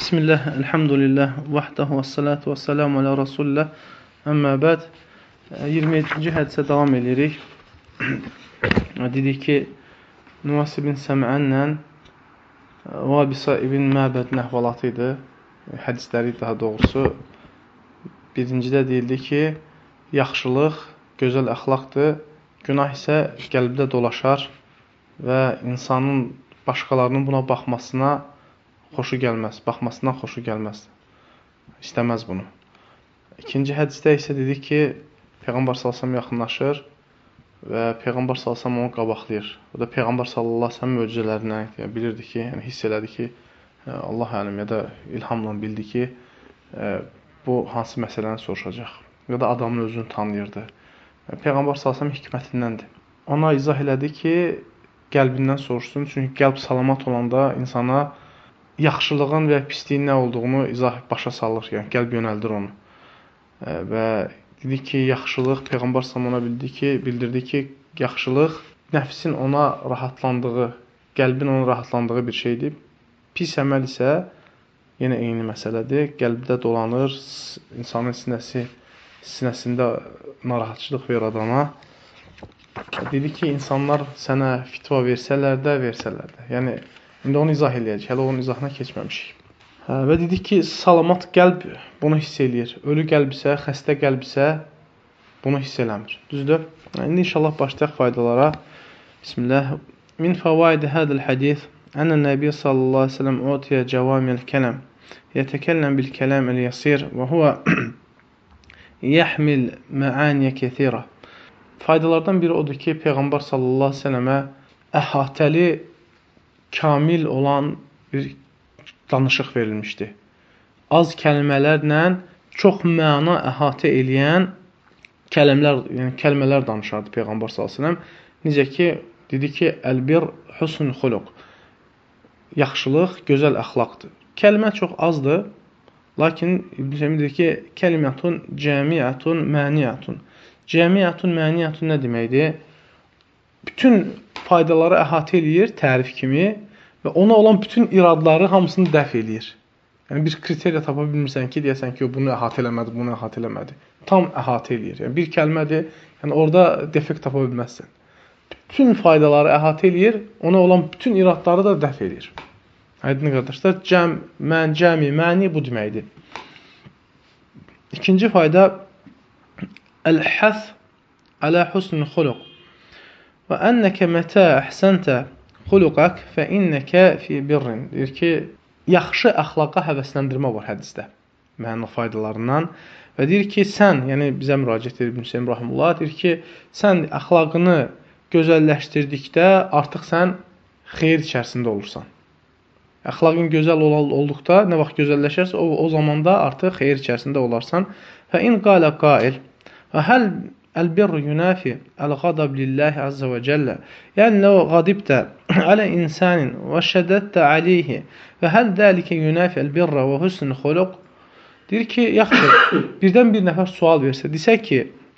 Bismillah, elhamdülillah, vahdahu və salatu və selamu alə rasulillah, əmmə bəd. 27-ci hədisə davam edirik. Dedik ki, Nuwas ibn Səm'ənlə Vabisa ibn Məbəd nəhvalatı idi. Hədisləri daha doğrusu. Birincidə deyildi ki, yaxşılıq, gözəl əxlaqdır, günah isə qəlbdə dolaşar və insanın başqalarının buna baxmasına xoşu gəlməz, baxmasından xoşu gəlməz, istəməz bunu. İkinci hədisdə isə dedik ki, Peyğəmbər s.ə.v yaxınlaşır və Peyğəmbər s.ə.v onu qabaqlayır. O da Peyğəmbər s.ə.v möcüzələrindən bilirdi ki, yəni hiss elədi ki, Allah əlim ya da ilhamla bildi ki, bu hansı məsələni soruşacaq. Ya da adamın özünü tanıyırdı. Peyğəmbər s.ə.v hikmətindəndir. Ona izah elədi ki, qəlbindən soruşsun, çünki qəlb salamat olanda insana yaxşılığın və pisliyin nə olduğunu başa salır, yəni qəlb yönəldir onu. Və dedi ki, yaxşılıq, Peyğəmbər ona bildirdi ki, yaxşılıq nəfsin ona rahatlandığı, qəlbin ona rahatlandığı bir şeydir. Pis əməl isə yenə eyni məsələdir. Qəlbdə dolanır, insanın sinəsində narahatçılıq verir adama. Dedi ki, insanlar sənə fitva versələr də. Yəni, İndi onu izah eləyəcək, hələ onun izahına keçməmişik. Və dedik ki, salamat qəlb bunu hiss eləyir. Ölü qəlb isə, xəstə qəlb isə bunu hiss eləmir. Düzdür? İndi inşallah başlayaq faydalara. Bismillah. Min fəvaidi hədəl hədis ənə Nəbi sallallahu aleyhi ve sellem utiyə cəvamiyəl kələm yətəkəlləm bil kələm el-yasir və huvə yəhmil məaniyə kəthirə. Faydalardan biri odur ki, Peyğəmbər sallallahu aleyhi ve sellemə əhatəli kamil olan bir danışıq verilmişdi. Az kəlmələrlə çox məna əhatə eləyən kəlmələr danışardı Peyğəmbər s.ə.v. Necə ki, dedi ki, əlbir husn xuluq. Yaxşılıq, gözəl əxlaqdır. Kəlmə çox azdır, lakin İbn Seymi dedi ki, kəlimətun cəmiyyətun məniyyətun. Cəmiyyətun məniyyətun nə deməkdir? Bütün faydaları əhatə eləyir, tərif kimi və ona olan bütün iradları hamısını dəf eləyir. Yəni, bir kriteriya tapa bilmirsən ki, deyəsən ki, bunu əhatə eləmədi, bunu əhatə eləmədi. Tam əhatə eləyir. Yəni, bir kəlmədir, yəni orada defekt tapa bilməzsən. Bütün faydaları əhatə eləyir, ona olan bütün iradları da dəf eləyir. Aydın qardaşlar, cəmi, məni bu deməkdir. İkinci fayda, əl-həth alə husnul xuluq. Və ennəkə mətə əhsəntə xuluqaq fə innəkə fi birrin. Deyir ki, yaxşı əxlaqa həvəsləndirmə var hədisdə, mənim faydalarından. Və deyir ki, sən, yəni bizə müraciət edir İbn Seymi rahimehullah, deyir ki, sən əxlaqını gözəlləşdirdikdə artıq sən xeyir içərisində olursan. Əxlaqın gözəl olduqda, nə vaxt gözəlləşərsə, o zamanda artıq xeyir içərisində olarsan. Fə in qalə qail və həl البر ينافي الغضب لله عز وجل يعني لو غضبت على إنسان وشددت عليه فهل ذلك ينافي البر وحسن الخلق deyir ki, yaxşı, birdən bir nəfər sual versə, desə ki,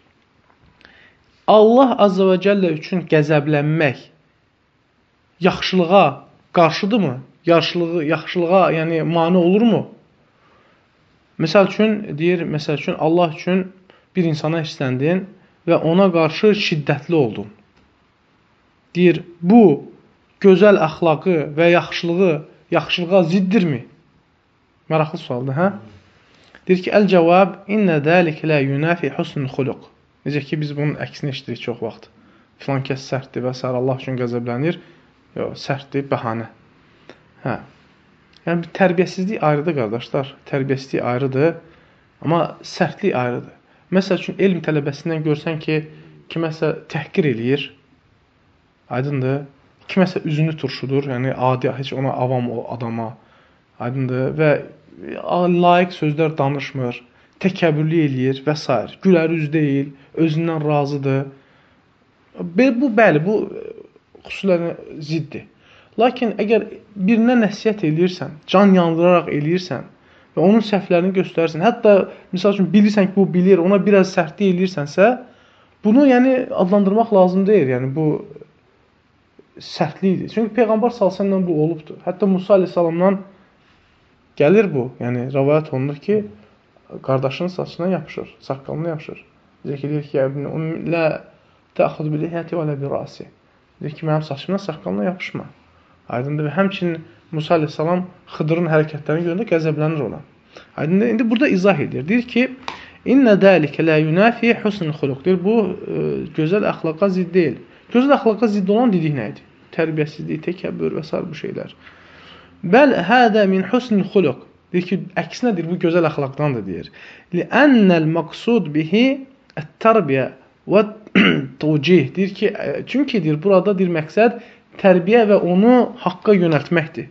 Allah Azza və Cəllə üçün qəzəblənmək yaxşılığa qarşıdırmı? Yaxşılığa yəni mane olurmu? Məsəl üçün, Allah üçün bir insana hissləndin və ona qarşı şiddətli oldun. Deyir, bu gözəl əxlaqı və yaxşılığa ziddirmi? Maraqlı sualdır, hə? Deyir ki, əl-cavab, innə dəlikə lə yunafi husnul xuluq. Necə ki, biz bunun əksini eşitirik çox vaxt. Filan kəs sərtdir və s. Allah üçün qəzəblənir. Yox, sərtdir, bəhanə. Hə. Yəni, tərbiyəsizlik ayrıdır, qardaşlar. Tərbiyəsizlik ayrıdır, amma sərtlik ayrıdır. Məsəl üçün, elm tələbəsindən görsən ki, kiməsə təhqir eləyir, aydındır, kiməsə üzünü turşudur, yəni adi, heç ona avam o adama, aydındır və layiq sözlər danışmır, təkəbbürlü eləyir və s. Gülər üz deyil, özündən razıdır. Bu xüsusilə ziddir. Lakin əgər birinə nəsihət eləyirsən, can yandıraraq eləyirsən, və onun səhvlərini göstərirsən. Hətta, misal üçün, bilirsən ki, bu bilir, ona biraz sərtlik eləyirsənsə, bunu adlandırmaq lazım deyil. Yəni, bu sərtlikdir. Çünki Peyğəmbər s.ə.v bu olubdur. Hətta Musa aleyhissalamdan gəlir bu. Yəni rivayət olunur ki, qardaşının saçına yapışır, saqqalına yapışır. Deyir ki, "Lə təxud bi lihiyati və lə bi rasi." Deyir ki, mənim saçımdan saqqalına yapışma. Aydındır. Həmçinin Musa əleyhissalam Xıdırın hərəkətlərini görəndə qəzəblənir ona. Aydındır. İndi burada izah edir. Deyir ki, "İnne zalika la yunafi husnul xuluq." Deyir, bu gözəl əxlaqa zidd deyil. Gözəl əxlaqa zidd olan dedik nə idi? Tərbiyəsizlik, təkəbbür və sair bu şeylər. Bəl hada min husnul xuluq. Deyir ki, əksinə deyir, bu gözəl əxlaqdandır deyir. Li'annal maqsud bihi at-tərbiyə və tawcih. Deyir ki, çünki deyir burada deyir məqsəd tərbiyə və onu haqqa yönəltməkdir.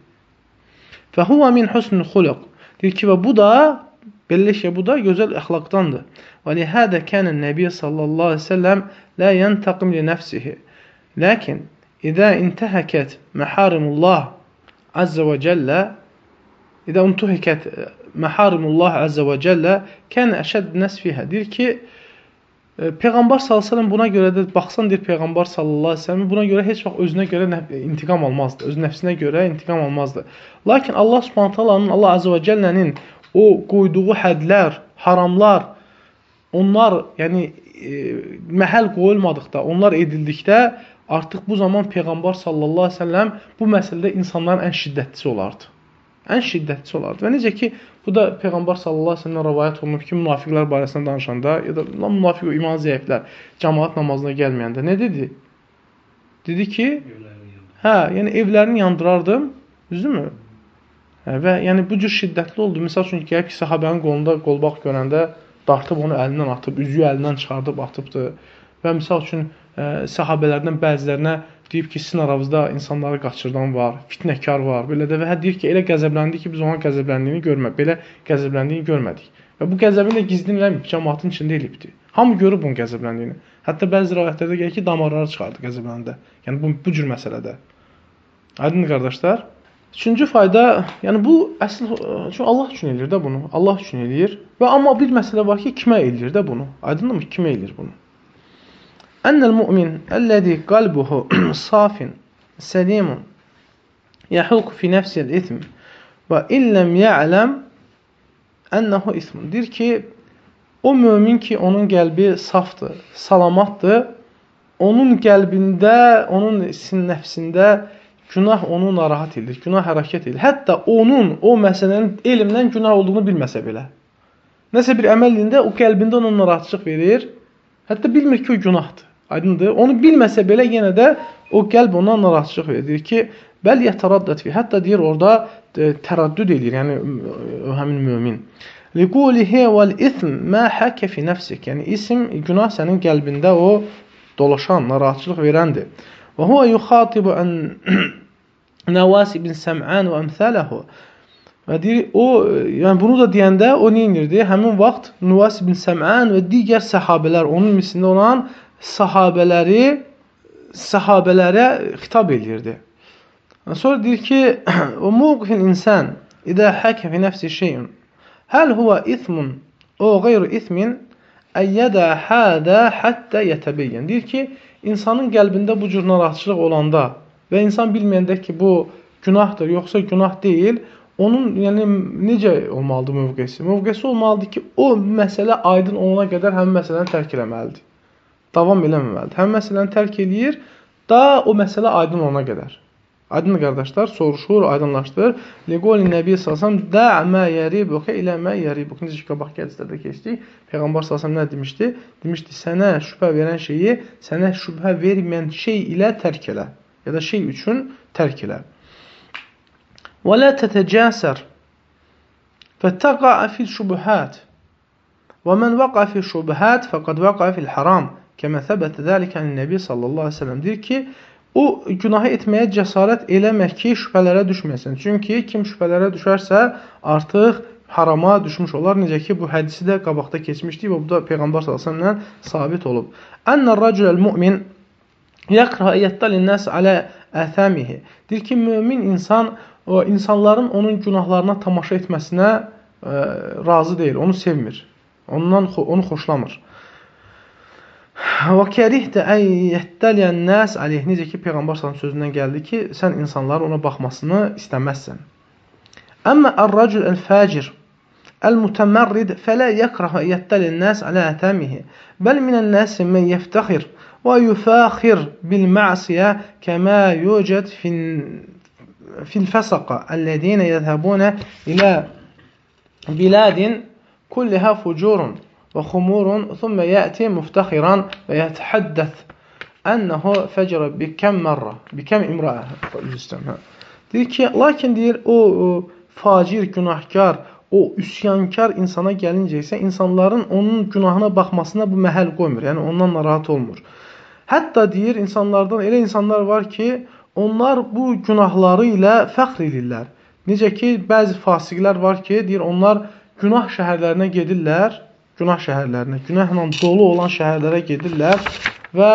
Fəhuva min husnul xuluq. Deyir ki, və bu da beləliklə bu da gözəl əxlaqdandır. Və lihada kana Nəbi sallallahu əleyhi və səlləm la yantaqim li nəfsihi. Lakin İza intahakat maharimullah azza və cəllə İza intahakat maharimullah azza və cəllə kan əşəd nəs fihə. Deyir ki, Peyğəmbər sallallahu əleyhi və səlləm buna görə də baxsan deyir Peyğəmbər sallallahu əleyhi və səlləm buna görə heç vaxt özünə görə intiqam almazdı. Öz nəfsinə görə intiqam almazdı. Lakin Allah Subhanahu taalanın, Allah azza və cəllənin o qoyduğu hədlər, haramlar, onlar yəni məhəl qoyulmadıqda, onlar edildikdə artıq bu zaman Peyğəmbər sallallahu əleyhi və səlləm bu məsələdə insanların ən şiddətlisi olardı. Ən şiddətlisi olardı. Və necə ki, bu da Peyğəmbər sallallahu əleyhi və səlləmdən rivayət olunub ki, münafiqlər barəsində danışanda ya da münafiq və iman zəiflər cəmaət namazına gəlməyəndə nə dedi? Dedi ki, yəni evlərini yandırardım, düzdürmü? Və yəni bu cür şiddətli oldu. Məsəl üçün gəlib ki, sahabənin qolunda qolbaq görəndə dartıb onu əlindən atıb, üzüyü əlindən çıxardıb atıbdı. Və misal üçün sahabələrdən bəzilərinə deyib ki, sizin aranızda insanları qaçırdan var, fitnəkar var, belə də və deyir ki, elə qəzəbləndi ki, biz onun qəzəbləndiyini görmədik, belə qəzəbləndiyini görmədik. Və bu qəzəbini də gizlin eləməyib, cəmaatın içində elibdir. Hamı görüb bunun qəzəbləndiyini. Hətta bəzi rivayətlərdə gəlir ki, damarları çıxardı qəzəbləndə. Yəni bu cür məsələdə. Aydın qardaşlar. Üçüncü fayda, yəni bu əsl çünki Allah üçün eləyir də bunu. Allah üçün eləyir. Və amma bir məsələ var ki, kimə eləyir də bunu? Aydınmı? Kimə eləyir bunu? Ennel mu'min ellezî qalbuhu safin selimun yahuk fi nefsi'l ism və illem ya'lem ennehu ismun. Deyir ki, o mömin ki, onun qəlbi safdır, salamatdır, onun qəlbində, onun nəfsində günah onu narahat edir, günah hərəkət edir. Hətta onun, o məsələnin elmdən günah olduğunu bilməsə belə. Nəsə bir əməlində o qəlbində ona narahatçılıq verir, hətta bilmir ki, o günahdır. Aydındır. Onu bilməsə belə yenə də o qəlb ona narahatçılıq verir. Deyir ki, bəl yətəraddət fi. Hətta deyir orada tərəddüd edir, yəni həmin mömin. Liqulihi vel-ism ma hakka fi nefsik. Yəni isim, günah sənin qəlbində o dolaşan, narahatçılıq verəndir. Və huwa yuxatibu an Nəvas ibn Səm'an və əmsələhu. Və deyir, yəni bunu da deyəndə o nə edirdi? Həmin vaxt Nəvas ibn Səm'an və digər səhabələr, onun misində olan sahabələrə xitab edirdi. Sonra deyir ki, o muvqifin insan idə həkə fi nəfsi şeyun həl huva ithmun o qeyru ithmin əyyədə hədə həttə yətəbeyyən. Deyir ki, insanın qəlbində bu cür narahatçılıq olanda və insan bilməyəndə ki, bu günahdır, yoxsa günah deyil, onun yəni necə olmalıdır mövqesi? Mövqesi olmalıdır ki, o məsələ aydın olana qədər həmin məsələni tərk eləməlidir. Davam eləməməlidir. Həmin məsələni tərk eləyir, da o məsələ aydın olana qədər. Aydın qardaşlar, soruşur, aydınlaşdırır. Liqoli Nəbi sallallahu da' mə yəribuka ilə mə yəribuk. Necə ki, qabaq hədislərdə keçdik. Peyğəmbər sallallahu nə demişdi? Demişdi, sənə şübhə verən şeyi, sənə şübhə verməyən şey ilə tərk elə. Ya da şey üçün tərk elə. Və la tətəcəsər fəttəqa'a fil şubuhat və mən vəqa fil şubuhat fəqad vəqa fil haram kəmə thəbətə zəlikən Nəbi sallallahu aleyhi ve sellem deyir ki, o günahı etməyə cəsarət eləmək ki, şübhələrə düşməsin. Çünki kim şübhələrə düşərsə, artıq harama düşmüş olar. Necə ki, bu hədisi də qabaqda keçmişdik və bu da Peyğəmbər s.ə.v-dən sabit olub. Ənər rəculəl mu'min yəqrə əyyətdəlin nəs alə əthəmihi. Deyir ki, mümin insan, o insanların onun günahlarına tamaşa etməsinə razı deyil, onu sevmir, onu xoşlamır. Və kərihdə əyyətdəliyən nəs aleyh. Necə ki, Peyğəmbər s.ə.v sözündən gəldi ki, sən insanların ona baxmasını istəməzsən. Əmmə ər-racul el-fəcir el-mütəmərrid fələ yəkrəhə yəttəlin nəs alə ətəmihi bəl minən nəsi mən yəftəxir və yüfəxir bil-mə'siyə kəmə yücəd fil-fəsəqə əllədinə yəzhəbunə ilə biladin kullihə fucurun və xumurun thumma yəti müftəxiran və yətəhəddəth ənəhu fəcrə bikəm mərrə, bikəm imrəə. Deyir ki, lakin deyir, o facir, günahkar, o üsyankar insana gəlincə isə insanların onun günahına baxmasına bu məhəl qoymur. Yəni, ondan narahat olmur. Hətta deyir, insanlardan elə insanlar var ki, onlar bu günahları ilə fəxr edirlər. Necə ki, bəzi fasiqlər var ki, deyir, onlar günah şəhərlərinə gedirlər, günahla dolu olan şəhərlərə gedirlər və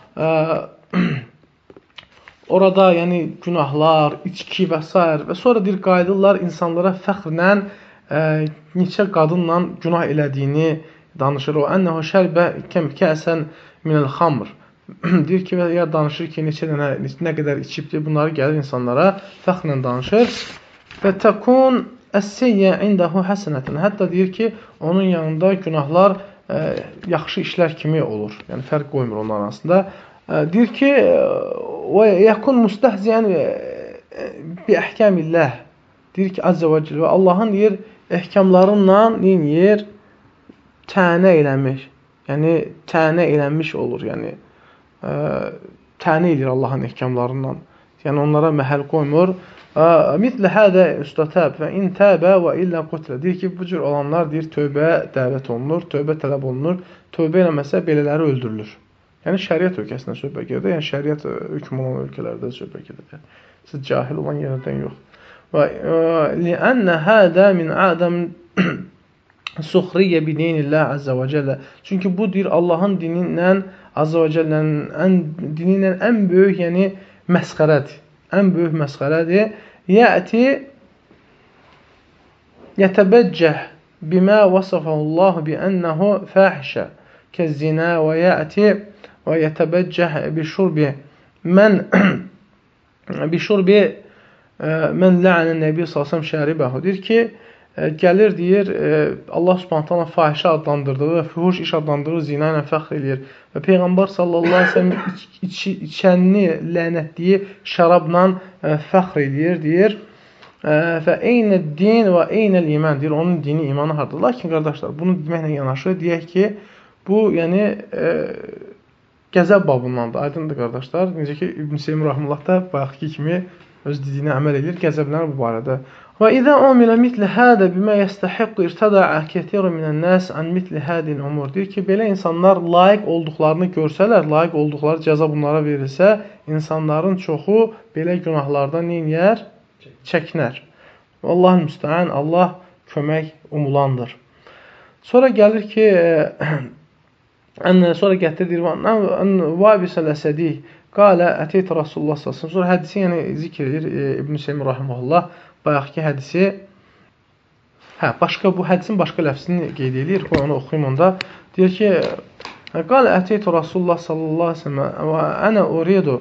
orada yəni günahlar, içki və s. və sonra deyir, qayıdırlar insanlara fəxrlə neçə qadınla günah elədiyini danışır. O ənəhu şərbə kəsən minəl xamr. Deyir ki, ya danışır ki, nə qədər içibdir, bunları gəlir insanlara fəxrlə danışır. Və təkun əs-seyyə indəhu həsənətən. Hətta deyir ki, onun yanında günahlar yaxşı işlər kimi olur. Yəni, fərq qoymur onların arasında. Deyir ki, və yəkun müstəhziyən bi əhkəmilləh. Deyir ki, Əzzə və Cəllə, Allahın deyir, əhkamlarınla neyir? Tənə eləmiş. Yəni, tənə elənmiş olur. Yəni, tənə edir Allahın əhkamlarından. Yəni, onlara məhəl qoymur. Mitlə hədə üstətəb və in təbə və illə qutlə. Deyir ki, bu cür olanlar deyir, tövbəyə dəvət olunur, tövbə tələb olunur. Tövbə eləməsə belələri öldürülür. Yəni, şəriət ölkəsində söhbət gedir. Yəni, şəriət hükm olan ölkələrdə söhbət gedir. Siz cahil olan yerdən yox. Və li'annə hədə min ədəm suxriyyə bi dinillah Əzzə və Cəllə. Çünki bu deyir, Allahın dinindən, Əzzə və Cəllənin dinindən ən böyük, yəni məsxərədir. Ən böyük məsxərədir. Yəti yətəbəccəh bimə vasafəhullahu bi ənəhu fəhişə kəzzinə və yəti və yətəbəccəh bişurbi mən lə'ənən nəbi salsam şəribəhu. Deyir ki, gəlir, deyir, Allah subhanətələ fahişə adlandırdığı və fühuş iş adlandırdığı zina ilə fəxr edir. Və Peyğəmbər sallallahu aleyhi ve sellem içənini lənətliyi şərabla fəxr edir, deyir. Və eynə din və eynəl iman, deyir, onun dini, imanı hardır. Lakin, qardaşlar, bunu deməklə yanaşı, deyək ki, bu, yəni, qəzəb babındandır. Aydındır, qardaşlar. Necə ki, İbn Seym Rahimullah da bayaqki kimi öz dediyinə əməl edir, qəzəblənir bu barədə. Və izə umilə mitli hədə bimə yəstəhiqqü irtədəə kəsirun minən nəs an mitli hədin umur. Deyir ki, belə insanlar layiq olduqlarını görsələr, layiq olduqları cəza bunlara verilsə, insanların çoxu belə günahlardan neyinər? Çəkinər. Allahın müstəən, Allah kömək umulandır. Sonra gəlir ki, sonra gətirir, Vabisəl Əsədi qalə əteyt Rasulullah sallallahu. Sonra hədisi yəni zikr edir İbn Seym Rahiməhullah. Bayaqki hədisi, bu hədisin başqa ləfzini qeyd edir, qoy onu oxuyum onda. Deyir ki, qalə əteyt Rasulullah sallallahu aleyhi ve sellem və ənə uridu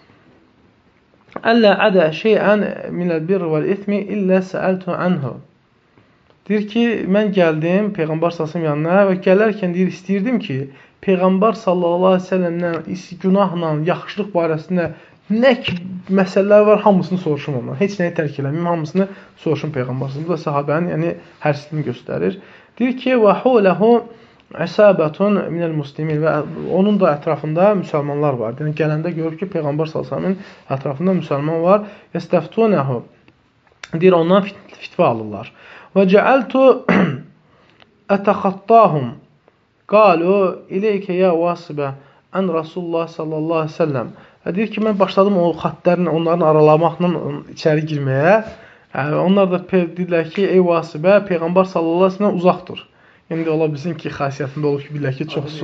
əllə ədə şeyən minəl birri vəl-ithmi illə səəltu anhu. Deyir ki, mən gəldim Peyğəmbər sallallahu yanına və gələrkən deyir, istəyirdim ki, Peyğəmbər sallallahu aleyhi ve sellemlə günahla, yaxşılıq barəsində nə ki, məsələlər var, hamısını soruşum ondan. Heç nəyi tərk eləməyim, hamısını soruşum Peyğəmbər sallallahu. Bu da sahabənin yəni, hərsini göstərir. Deyir ki, və huləhu əsabətun minəl muslimin və onun da ətrafında müsəlmanlar var. Yəni, gələndə görür ki, Peyğəmbər sallallahu ətrafında müsəlman var. Yəstəftunəhu. Deyir, ondan fitva alırlar. Və cəəltu ətəxattahum. Qalu ileykə ya vasibə ən Rasulullah sallallahu aleyhi ve sellem. Deyir ki, mən başladım o xəttlərini onların aralamaqla içəri girməyə. Onlar da deyirlər ki, ey vasibə, Peyğəmbər sallallahu aleyhi ve sellem uzaqdır. Yəni, ola bilsin ki, xasiyyətində olur ki, bilək ki, çox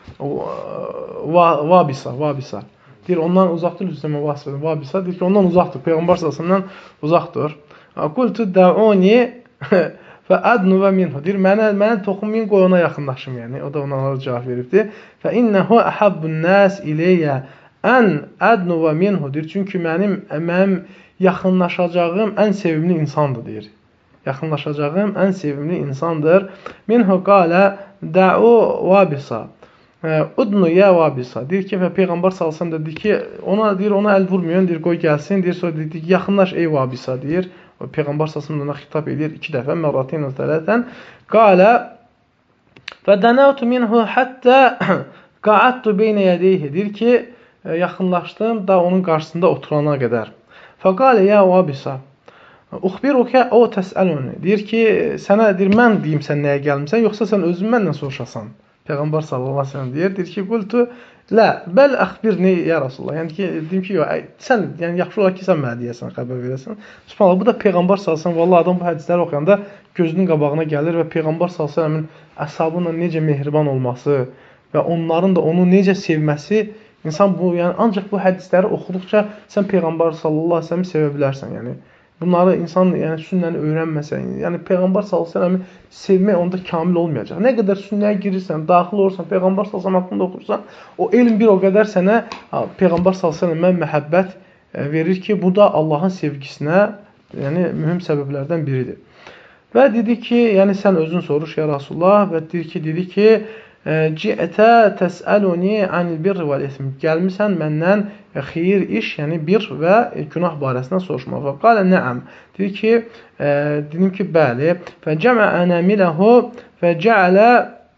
vabisa. Deyir, ondan uzaqdır, Hüseyman vasibə, vabisa. Deyir ki, ondan uzaqdır, Peyğəmbər sallallahu aleyhi ve sellem uzaqdır. Qultu də'uni və ədnu və minhu. Deyir, mənə toxunmayın, qoy ona yaxınlaşım. Yəni, o da ona cavab veribdir. Fə innəhu əhəbbun nəs iləyyə ən ədnu və minhu. Deyir, çünki mənim yaxınlaşacağım ən sevimli insandır, deyir. yaxınlaşacağım ən sevimli insandır. Minhu qala da'u vabisa. Udnu ya vabisa. Deyir ki, və Peyğəmbər sallallahu əleyhi və səlləm dedi ki, ona əl vurmayın, deyir, qoy gəlsin, deyir, sonra dedi ki, yaxınlaş ey vabisa, deyir. Peyğəmbər sallallahu əleyhi və səlləm ona xitab edir 2 dəfə, mərratin tələtən. Qala fədanatu minhu hatta qa'adtu beynə yədeyhi. Deyir ki, yaxınlaşdım da onun qarşısında oturana qədər. Fəqalə ya vabisa. Uxbiruka o təsəluni. Deyir ki, sənə deyir, mən deyim sən nəyə gəlmisən, yoxsa sən özün məndən soruşasan. Peyğəmbər sallallahu əleyhi və səlləm deyir ki, qultu la bəl əxbirni ya Rasulullah. Yəni ki, deyim ki, sən yəni yaxşı olar ki, sən mənə deyəsən, xəbər verəsən. Subhanallah, bu da Peyğəmbər sallallahu əleyhi və səlləm vallahi adam bu hədisləri oxuyanda gözünün qabağına gəlir və Peyğəmbər sallallahu əleyhi və səlləmin əshabına necə mehriban olması və onların da onu necə sevməsi, insan bu yəni ancaq bu hədisləri oxuduqca sən Peyğəmbər sallallahu əleyhi və səlləmi sevə bilərsən, yəni. Bunları insan yəni sünnəni öyrənməsə, yəni Peyğəmbər sallallahu əleyhi və səlləmi sevmək onda kamil olmayacaq. Nə qədər sünnəyə girirsən, daxil olursan, Peyğəmbər sallallahu əleyhi və səlləm haqqında oxursan, o elm bir o qədər sənə Peyğəmbər sallallahu əleyhi və səlləmə məhəbbət verir ki, bu da Allahın sevgisinə, yəni mühüm səbəblərdən biridir. Və dedi ki, yəni sən özün soruş ya Rasulullah və dedi ki, ci'tə təsəluni anil birri vəl ism. Gəlmisən məndən xeyir iş, yəni bir və günah barəsində soruşmaq. Və qalə nəəm. Dedi ki, dedim ki, bəli. Fə cəmə ənəmiləhu və cəalə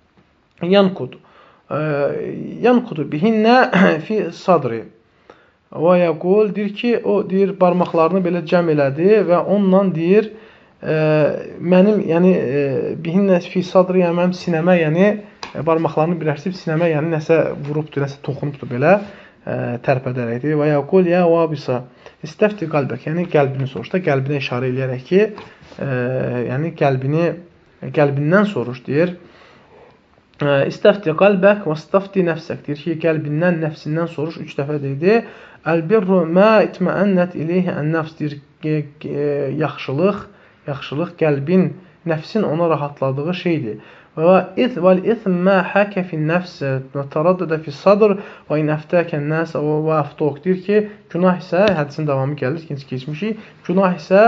yankudu bihinnə fi sadri. Və yəqul, deyir ki, o deyir, barmaqlarını belə cəm elədi və onunla deyir, mənim, yəni, bihinnə fi sadri, yəni mənim sinəmə, yəni, barmaqlarını birləşdirib sinəmə, yəni nəsə vurubdur, nəsə toxunubdur belə tərpədərəkdir. Və yəqul ya vabisa istəfti qalbək, yəni qəlbini soruş da, qəlbinə işarə eləyərək ki, yəni qəlbindən soruş, deyir. İstəfti qalbək və istəfti nəfsək, deyir ki, qəlbindən, nəfsindən soruş 3 dəfə dedi. Əl-birru mə itməənnət ileyhi ən-nəfs, deyir, yaxşılıq qəlbin, nəfsin ona rahatladığı şeydir. وَالْإِثْمَ مَا حَكَ فِي النَّفْسِ وَتَرَدَّدَ فِي الصَّدْرِ وَاِنْ اَفْتَاكَ النَّاسَ وَاَفْتُوكَ. Deyir ki, günah isə, hədisin davamı gəlir, keçmişik, günah isə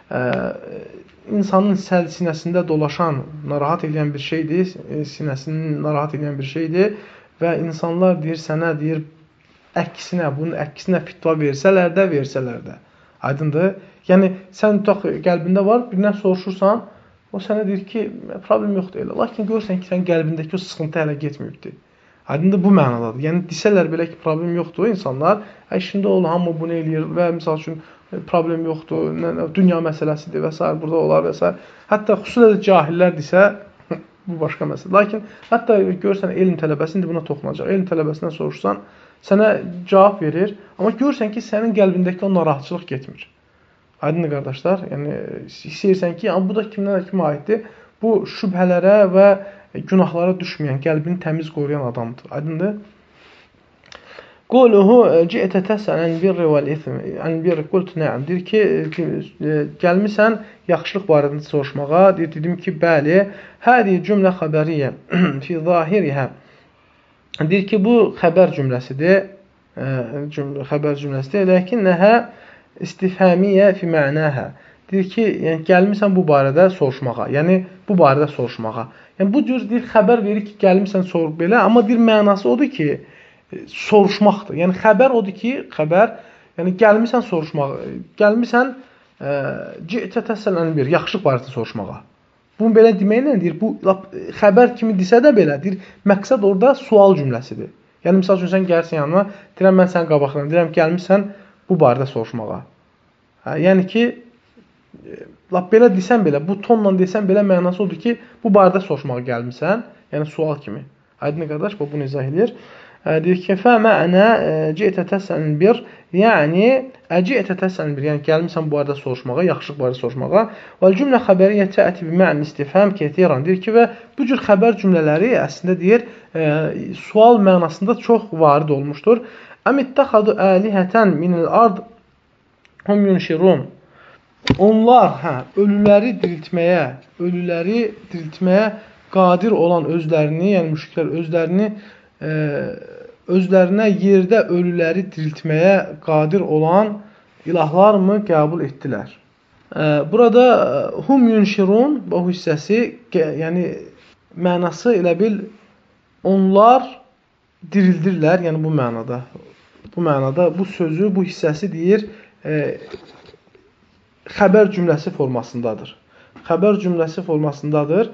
insanın sinəsində dolaşan, narahat edən bir şeydir, sinəsini narahat edən bir şeydir və insanlar deyir, sənə deyir, əksinə, bunun əksinə fitva versələr də. Aydındır? Yəni, sən qəlbində var, birindən soruşursan, o sənə deyir ki, problem yoxdur elə. Lakin görürsən ki, sən qəlbindəki o sıxıntı hələ getməyibdir. Aydındır, bu mənadadır. Yəni, desələr belə ki, problem yoxdur, insanlar, şimdi olur, hamı bunu eləyir və misal üçün problem yoxdur, dünya məsələsidir və s. burada olar və s. Hətta xüsusilə də cahillər desə, bu başqa məsələ. Lakin, hətta görürsən, elm tələbəsi indi buna toxunacaq. Elm tələbəsindən soruşsan, sənə cavab verir, amma görürsən ki, sənin qəlbindəki o narahatçılıq getmir. Aydındır, qardaşlar. Yəni, istəyirsən ki, bu da kimdən kimə aiddir? Bu, şübhələrə və günahlara düşməyən, qəlbini təmiz qoruyan adamdır. Aydındır? Quluhu ci'tə təsələn birri vəl-ithmi. Yəni, birri qultu nəəm. Deyir ki, gəlmisən yaxşılıq barəsində soruşmağa. Dedim ki, bəli, hədi cümlə xəbəriyyə fi zahirihə. Deyir ki, bu xəbər cümləsidir. Ləkinnəhə istifhamiyyə fi mənəhə. Deyir ki, yəni, gəlmirsən bu barədə soruşmağa. Yəni, bu barədə soruşmağa. Yəni, bu cür deyir, xəbər verir ki, gəlmirsən soruq belə, amma deyir, mənası odur ki, soruşmaqdır. Yəni, xəbər odur ki, yəni, gəlmirsən soruşmağa. Gəlmirsən, ci'tə təsələn bir, yaxşılıq barəsində soruşmağa. Bunu belə deməklə, deyir, bu xəbər kimi desə də belə, deyir, məqsəd orada sual cümləsidir. Yəni, misal üçün, sən gəlirsən yanıma, deyirəm, mən səni qabaqlayım, deyirəm, gəlmirsən bu barədə soruşmağa. Yəni ki, belə desən belə, bu tonla desən belə mənası odur ki, bu barədə soruşmağa gəlmirsən, yəni sual kimi. Aydın qardaş, bunu izah edir. Deyir ki, fəmənə ci'tə təsəlin bir, yəni ci'tə təsəlin bir, yəni gəlmirsən bu barədə soruşmağa, yaxşılıq barədə soruşmağa. Vəl cümlə xəbəriyyə təəti bi mə'ni istifham ketiran. Deyir ki, və bu cür xəbər cümlələri əslində deyir, sual mənasında çox varid olmuşdur. Əmittəxadu əlihətən minil ard hum yunşirun. Onlar ölüləri diriltməyə qadir olan özlərini, yəni müşriklər özlərinə yerdə ölüləri diriltməyə qadir olan ilahlar mı qəbul etdilər? Burada hum yunşirun bu hissəsi, yəni mənası elə bil onlar dirildirlər, yəni bu mənada. Bu mənada bu sözü, bu hissəsi deyir xəbər cümləsi formasındadır. Xəbər cümləsi formasındadır.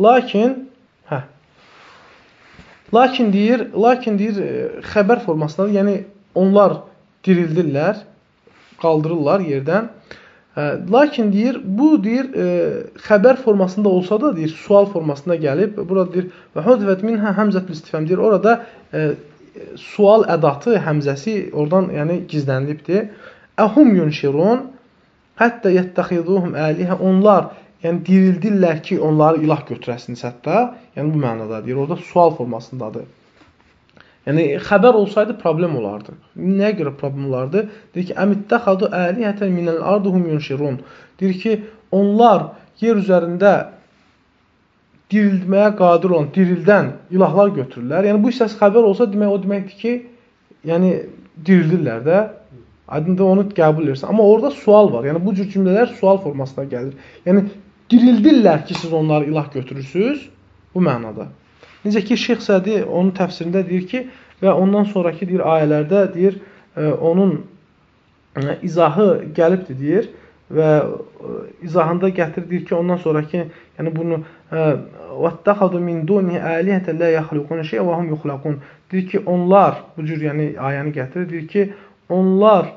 Lakin deyir xəbər formasındadır. Yəni onlar dirildirlər, qaldırırlar yerdən. Lakin deyir bu deyir xəbər formasında olsa da deyir sual formasında gəlib. Burada deyir və hudfət minha həmzətul istifham deyir. Orada sual ədatı həmzəsi oradan yəni gizlənilibdir. Əhum yunşirun hətta yəttəxiduhum əlihə. Onlar yəni dirildirlər ki, onları ilah götürəsiniz hətta. Yəni bu mənada deyir. Orada sual formasındadır. Yəni xəbər olsaydı problem olardı. Nəyə görə problem olardı? Deyir ki, əmittəxadu əlihətən minəl arduhum yunşirun. Deyir ki, onlar yer üzərində dirildməyə qadir olan, dirildən ilahlar götürürlər. Yəni bu hissəsi xəbər olsa demək o deməkdir ki, yəni dirildirlər də. Aydındır, onu qəbul edirsən. Amma orada sual var. Yəni bu cür cümlələr sual formasına gəlir. Yəni dirildirlər ki, siz onları ilah götürürsünüz. Bu mənada. Necə ki, Şeyx Sədi onun təfsirində deyir ki, və ondan sonraki deyir ayələrdə deyir, onun izahı gəlibdir deyir və izahında gətirir deyir ki, ondan sonraki, yəni bunu وَاتَّخَذُوا مِنْ دُونِهِ آلِهَةً لَا يَخْلُقُونَ شَيْئًا وَهُمْ يُخْلَقُونَ. Deyir ki, onlar bu cür yəni ayəni gətirir, deyir ki, onlar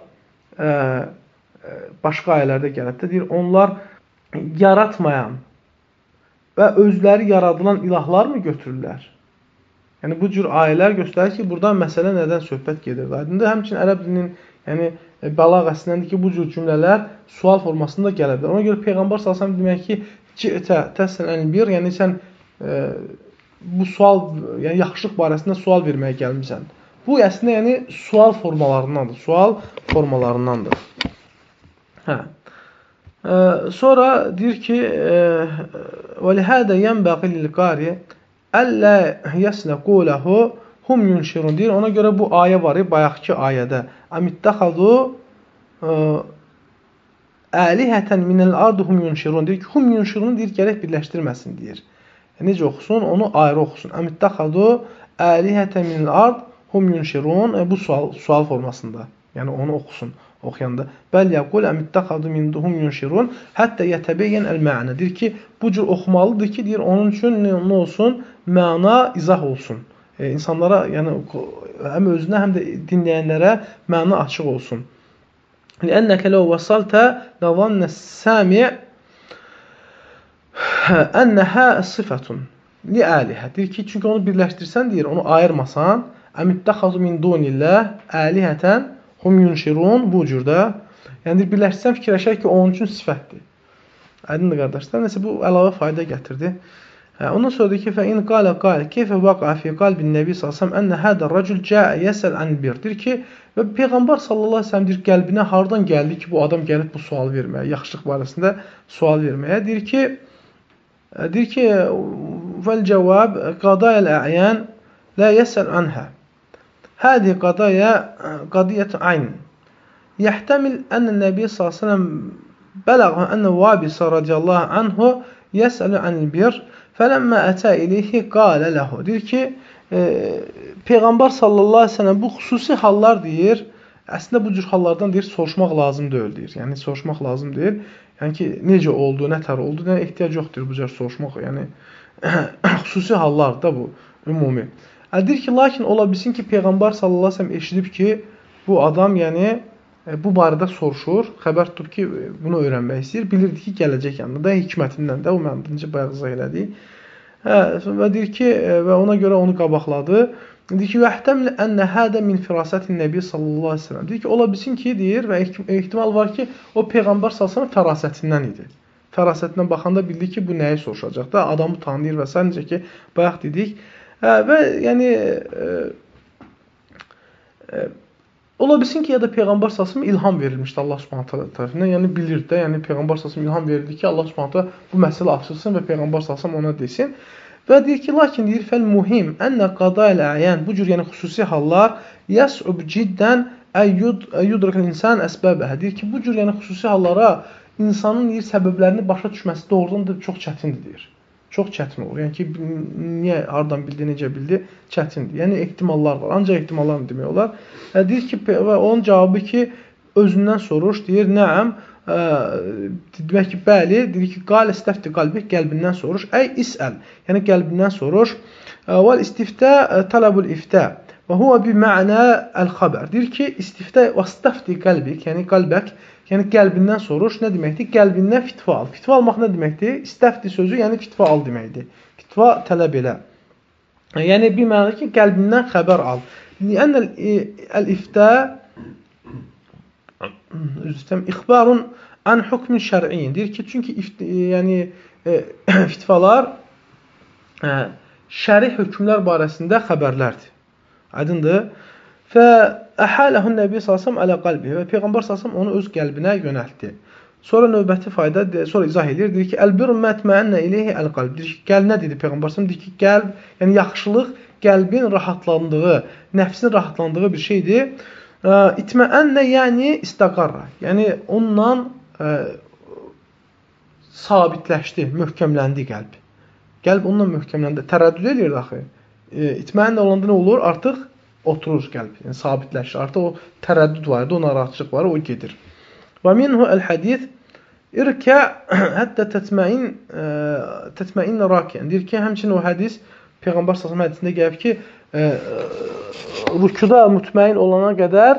başqa ayələrdə gəlibdir, deyir, onlar yaratmayan və özləri yaradılan ilahlar mı götürürlər? Yəni bu cür ayələr göstərir ki, burada məsələ nədən söhbət gedir? Aydındır, həmçinin ərəb dilinin yəni bəlağəsindəndir ki, bu cür cümlələr sual formasında gələ bilər. Ona görə Peyğəmbər sallallahu əleyhi və səlləm demək ki, təsələn bir, yəni sən bu sual, yəni yaxşılıq barəsində sual verməyə gəlmisən. Bu əslində yəni sual formalarındandır. Sual formalarındandır. Sonra deyir ki, وَلِهَذَا يَنْبَغِي لِلْقَارِ أَلَّا يَسْلَقُوا لَهُ هُمْ يُنْشِرُونَ deyir. Ona görə bu ayə var, bayaqki ayədə. أَمِتَّخَذُوا əlihətən minəl arduhum yunşirun deyir ki, hum yunşirun deyir, gərək birləşdirməsin deyir. Necə oxusun? Onu ayrı oxusun. Əmittəxadu əlihətən minəl ard hum yunşirun. Bu sual formasında. Yəni onu oxusun oxuyanda. Bəl yəqul əmittəxadu minduhum yunşirun həttə yətəbəyyən əl-mə'nə. Deyir ki, bu cür oxumalıdır ki, deyir, onun üçün nə olsun? Məna izah olsun. İnsanlara, yəni həm özünə, həm də dinləyənlərə məna açıq olsun. لأنك لو وصلت لظن السامع أنها صفة لآلهة. Deyir ki, çünki onu birləşdirsən deyir, onu ayırmasan, əmittəxazu min dunillah əlihətən hum yunşirun bu cürdə. Yəni birləşdirsən fikirləşər ki, onun üçün sifətdir. Aydındır qardaşlar. Nəsə bu əlavə fayda gətirdi. Ondan sonra deyir ki, فَاِنْ قَالَ قَالَ كَيْفَ وَقَعَ فِي قَلْبِ النَّبِي صَلَّى اللّٰهُ عَلَيْهِ وَسَلَّمَ أَنَّ هَذَا الرَّجُلُ جَاءَ يَسْأَلْ عَنِ الْبِرِّ. Deyir ki, və Peyğəmbər sallallahu əleyhi və səlləm deyir, qəlbinə hardan gəldi ki, bu adam gəlib bu sual verməyə, yaxşılıq barəsində sual verməyə. Deyir ki, vəl-cavab qadayəl əyan la yəsəl anhə. Hədi qadiyyət ayn. Yəhtemil ənə-nəbi sallallahu əleyhi və səlləm bələğə ənə Vabisa radiyallahu anhu yəsəlu anil-birr. Fələmmə ətə ileyhi qalə ləhu. Deyir ki, Peyğəmbər sallallahu əleyhi və səlləm bu xüsusi hallar deyir, əslində bu cür hallardan deyir, soruşmaq lazım deyil deyir. Yəni soruşmaq lazım deyil. Yəni ki, necə oldu, nətər oldu, nə ehtiyac yoxdur bu cür soruşmaq. Yəni xüsusi hallar da bu ümumi. Deyir ki, lakin ola bilsin ki, Peyğəmbər sallallahu əleyhi və səlləm eşidib ki, bu adam yəni bu barədə soruşur, xəbər tutub ki, bunu öyrənmək istəyir, bilirdi ki, gələcək yanında da hikmətindən də o məntincə bayaq izah elədik. Və deyir ki, və ona görə onu qabaqladı. Deyir ki, "Vəhtəmil ənə hədə min firasətin nəbi sallallahu əleyhi və səlləm." Deyir ki, ola bilsin ki, deyir və ehtimal var ki, o Peyğəmbər sallallahu əleyhi və səlləm fərasətindən idi. Fərasətindən baxanda bildi ki, bu nəyi soruşacaq da, adamı tanıyır və s. necə ki, bayaq dedik. Və yəni ola bilsin ki, ya da Peyğəmbər sallallahu ilham verilmişdi Allah Subhanahu taala tərəfindən. Yəni bilirdi də, yəni Peyğəmbər sallallahu ilham verildi ki, Allah Subhanahu taala bu məsələ açılsın və Peyğəmbər sallallahu ona desin. Və deyir ki, lakin deyir fəl muhim ənə qada'il əyan. Bu cür yəni xüsusi hallar yas'ub ciddən yudrikul insan əsbəbəhə. Deyir ki, bu cür yəni xüsusi hallara insanın deyir, səbəblərini başa düşməsi doğrudan da çox çətindir, deyir. Çox çətin olur. Yəni ki, niyə, hardan bildi, necə bildi, çətindir. Yəni, ehtimallar var. Ancaq ehtimallar demək olar. Deyir ki, və onun cavabı ki, özündən soruş, deyir, nəəm, demək ki, bəli, deyir ki, qal istəfti qalbik, qəlbindən soruş, əy isəl, yəni qəlbindən soruş, vəl istiftə tələbul iftə və huvə bi mə'nə əl-xəbər. Deyir ki, istiftə və istəfti qalbik, yəni qalbək, yəni qəlbindən soruş, nə deməkdir? Qəlbindən fitva al. Fitva almaq nə deməkdir? İstəfti sözü, yəni fitva al deməkdir. Fitva tələb elə. Yəni, bir mənada ki, qəlbindən xəbər al. Lənnə əl-iftə ixbarun an hukmin şər'iyyin. Deyir ki, çünki yəni, fitvalar şəri hökmlər barəsində xəbərlərdir. Aydındır. Və əhələhun Nəbi salsam ələ qalbi və Peyğəmbər salsam onu öz qəlbinə yönəltdi. Sonra növbəti fayda, sonra izah edir. Deyir ki, əlbir mətməənnə ileyhi əl-qalb. Deyir ki, qəlb nə dedi Peyğəmbər salsam? Deyir ki, qəlb, yəni yaxşılıq qəlbin rahatlandığı, nəfsin rahatlandığı bir şeydir. İtməənnə yəni istəqarra. Yəni onunla sabitləşdi, möhkəmləndi qəlb. Qəlb onunla möhkəmləndi. Tərəddüd edir axı. İtməənnə olanda nə olur? Artıq oturur qəlb, yəni sabitləşir. Artıq o tərəddüd var, o narahatçılıq var, o gedir. Və minhu el-hadis irkə hətta tətməin rakiyən. Deyir ki, həmçinin o hədis Peyğəmbər sallallahu əleyhi və səlləm hədisində gəlib ki, rükuda mutmain olana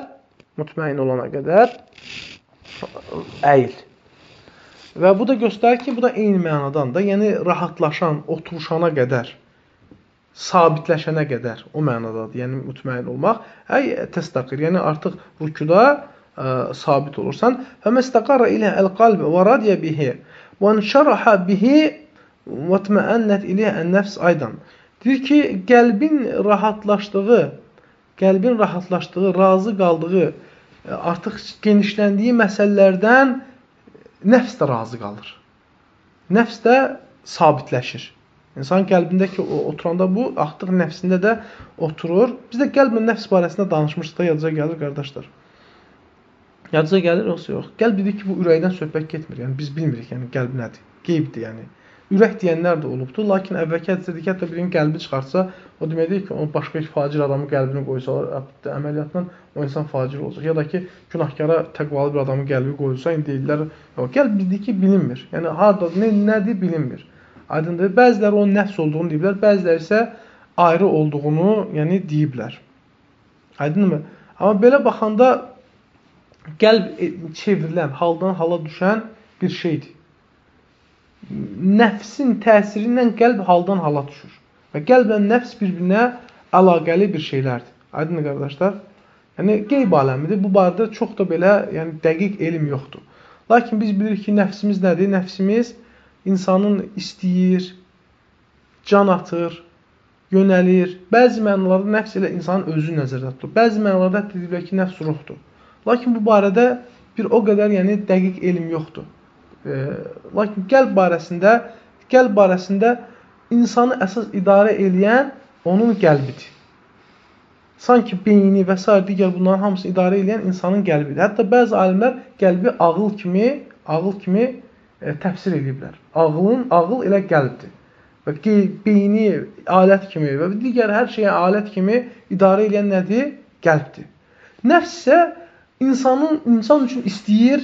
qədər əyil. Və bu da göstərir ki, bu da eyni mənadan da, yəni rahatlaşan, oturuşana qədər, sabitləşənə qədər o mənadadır. Yəni mutmain olmaq, təstəqir, yəni artıq rükuda sabit olursan. Və məstəqarra ilə əl-qalb və radiyə bihi və nşərəhə bihi və tməənnət ilə ən-nəfs aydan. Deyir ki, qəlbin rahatlaşdığı, razı qaldığı, artıq genişləndiyi məsələlərdən nəfs də razı qalır. Nəfs də sabitləşir. İnsanın qəlbindəki oturanda bu, artıq nəfsində də oturur. Biz də qəlb və nəfs barəsində danışmışıq da, yadınıza gəlir, qardaşlar. Yadınıza gəlir, yoxsa yox. Qəlb dedik ki, bu ürəkdən söhbət getmir. Yəni, biz bilmirik, yəni qəlb nədir? Qeybdir, yəni. Ürək deyənlər də olubdur. Lakin əvvəlki hədisədir ki, hətta birinin qəlbi çıxartsa, o deməkdir ki, onu başqa bir facir adamın qəlbini qoysalar, əməliyyatla o insan facir olacaq. Ya da ki, günahkara, təqvalı bir adamın qəlbi qoyulsa, indi deyirlər, qəlb bildik ki, bilinmir. Yəni, harada, nədir, bilinmir. Aydındır. Bəziləri onun nəfs olduğunu deyiblər, bəziləri isə ayrı olduğunu, yəni deyiblər. Aydınmı? Amma belə baxanda qəlb çevrilən, haldan hala düşən bir şeydir. Nəfsin təsirindən qəlb haldan hala düşür. Və qəlblə nəfs bir-birinə əlaqəli bir şeylərdir. Aydın qardaşlar? Yəni, qeyb aləmidir. Bu barədə çox da belə dəqiq elm yoxdur. Lakin biz bilirik ki, nəfsimiz nədir? Nəfsimiz insanın istəyir, can atır, yönəlir. Bəzi mənalarda nəfs ilə insanın özü nəzərdə tutur. Bəzi mənalarda deyirlər ki, nəfs ruhdur. Lakin bu barədə bir o qədər dəqiq elm yoxdur. Lakin qəlb barəsində insanı əsas idarə edən onun qəlbidir. Sanki beyni və s. digər bunların hamısını idarə edən insanın qəlbidir. Hətta bəzi alimlər qəlbi ağıl kimi təfsir ediblər. Ağıl elə qəlbdir. Və beyni alət kimi və digər hər şeyə alət kimi idarə edən nədir? Qəlbdir. Nəfs isə insan üçün istəyir,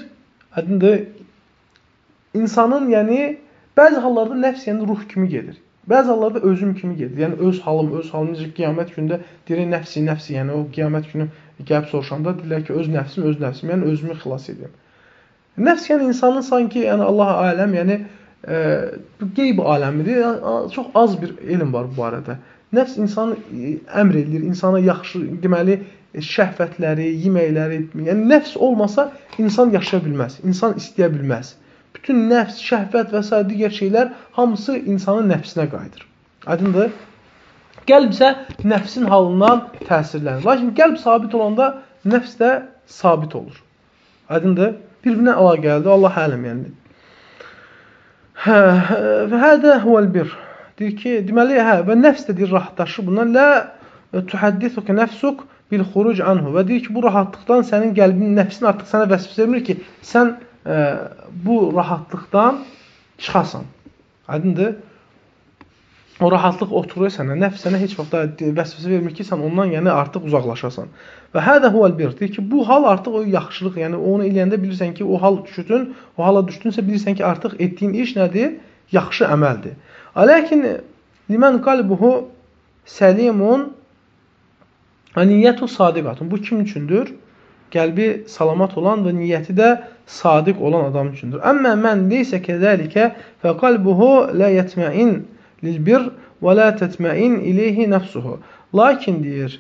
İnsanın, bəzi hallarda nəfs ruh kimi gedir. Bəzi hallarda özüm kimi gedir. Yəni, öz halım necə qiyamət günündə deyir, nəfsi, yəni o qiyamət günü gəlib soruşanda deyirlər ki, öz nəfsim, yəni özümü xilas edeyim. Nəfs, yəni insanın sanki, Allah aləm, qeyb aləmidir. Çox az bir elm var bu barədə. Nəfs insanı əmr edir, insana yaxşı, deməli, şəhvətləri, yeməkləri, yəni nəfs olmasa insan yaşaya bilməz, insan istəyə bilməz. Bütün nəfs, şəhvət və s. digər şeylər hamısı insanın nəfsinə qayıdır. Aydındır? Qəlb isə nəfsin halından təsirlənir. Lakin qəlb sabit olanda nəfs də sabit olur. Aydındır? Bir-birinə əlaqəlidir. Allah ələm yəni. Və hədə huvəl-bir. Deyir ki, deməli, və nəfs də deyir, rahatlaşır bundan. Lə tuhaddithuke nəfsuk bil xuruc anhu. Və deyir ki, bu rahatlıqdan sənin qəlbin, nəfsin artıq sənə vəsf vermir ki, sən bu rahatlıqdan çıxasan. Aydındır? O rahatlıq oturur sənə, nəfs sənə heç vaxt vəsvəsə vermir ki, sən ondan yəni artıq uzaqlaşasan. Və hədə huvəl bir, deyir ki, bu hal artıq o yaxşılıq, yəni onu eləyəndə bilirsən ki, o hal düşdün, o hala düşdünsə bilirsən ki, artıq etdiyin iş nədir? Yaxşı əməldir. Lakin limən qalbuhu səlimun və niyyətu sadiqatun. Bu kim üçündür? Qəlbi salamat olan və niyyəti də sadiq olan adam üçündür. Əmmə mən leysə kəzəlikə fə qalbuhu la yetməin lilbir və la tətməin ileyhi nəfsuhu. Lakin deyir,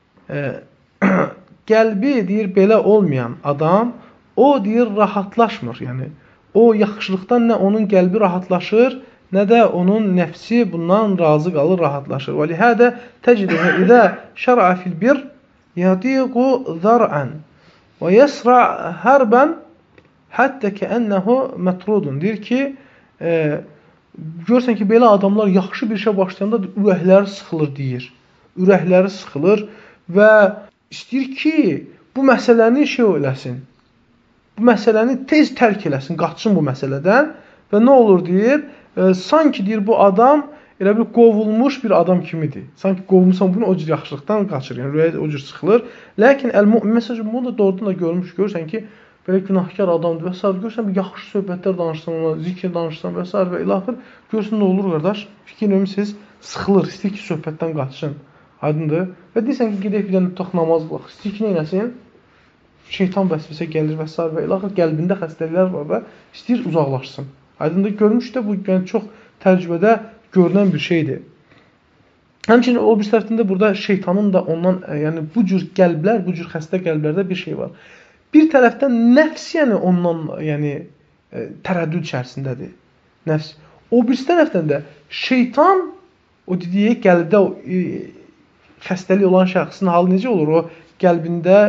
qəlbi deyir belə olmayan adam, o deyir rahatlaşmır. Yəni o yaxşılıqdan nə onun qəlbi rahatlaşır, nə də onun nəfsi bundan razı qalır, rahatlaşır. Və lihədə təciduhu idə şər'a fil bir yadiqu zar'an və yəsra hərban həttə kəənnəhu mətrudun. Deyir ki, görsən ki, belə adamlar yaxşı bir şey başlayanda ürəkləri sıxılır deyir. Ürəkləri sıxılır və istəyir ki, bu məsələni eləsin. Bu məsələni tez tərk eləsin, qaçsın bu məsələdən və nə olur deyir, sanki deyir bu adam elə bir qovulmuş bir adam kimidir. Sanki qovulmuşsan bunu o cür yaxşılıqdan qaçır, yəni ürəyi o cür sıxılır. Lakin məsələn bunu da doğrudan da görürsən ki, belə günahkar adamdır və s. Görürsən, yaxşı söhbətlər danışsan ona, zikr danışsan və s. və ilaxır. Görürsən, nə olur, qardaş? Fikir ömürsünüz, sıxılır, istəyir ki, söhbətdən qaçsın. Aydındır. Və deyirsən ki, gedək bir dənə tutaq namaz qılaq. İstəyir ki, nə eləsin? Şeytan vəsvəsə gəlir və s. və ilaxır. Qəlbində xəstəliklər var və istəyir uzaqlaşsın. Aydındır. Görmüş də bu yəni, çox təcrübədə görünən bir şeydir. Həmçinin o bir tərəfində burada şeytanın da ondan, yəni bu cür qəlblər, bu cür xəstə qəlblərdə bir şey var. Bir tərəfdən nəfs yəni ondan yəni tərəddüd içərisindədir. Nəfs. O bir tərəfdən də şeytan o dediyi qəlbdə xəstəlik olan şəxsin halı necə olur? O qəlbində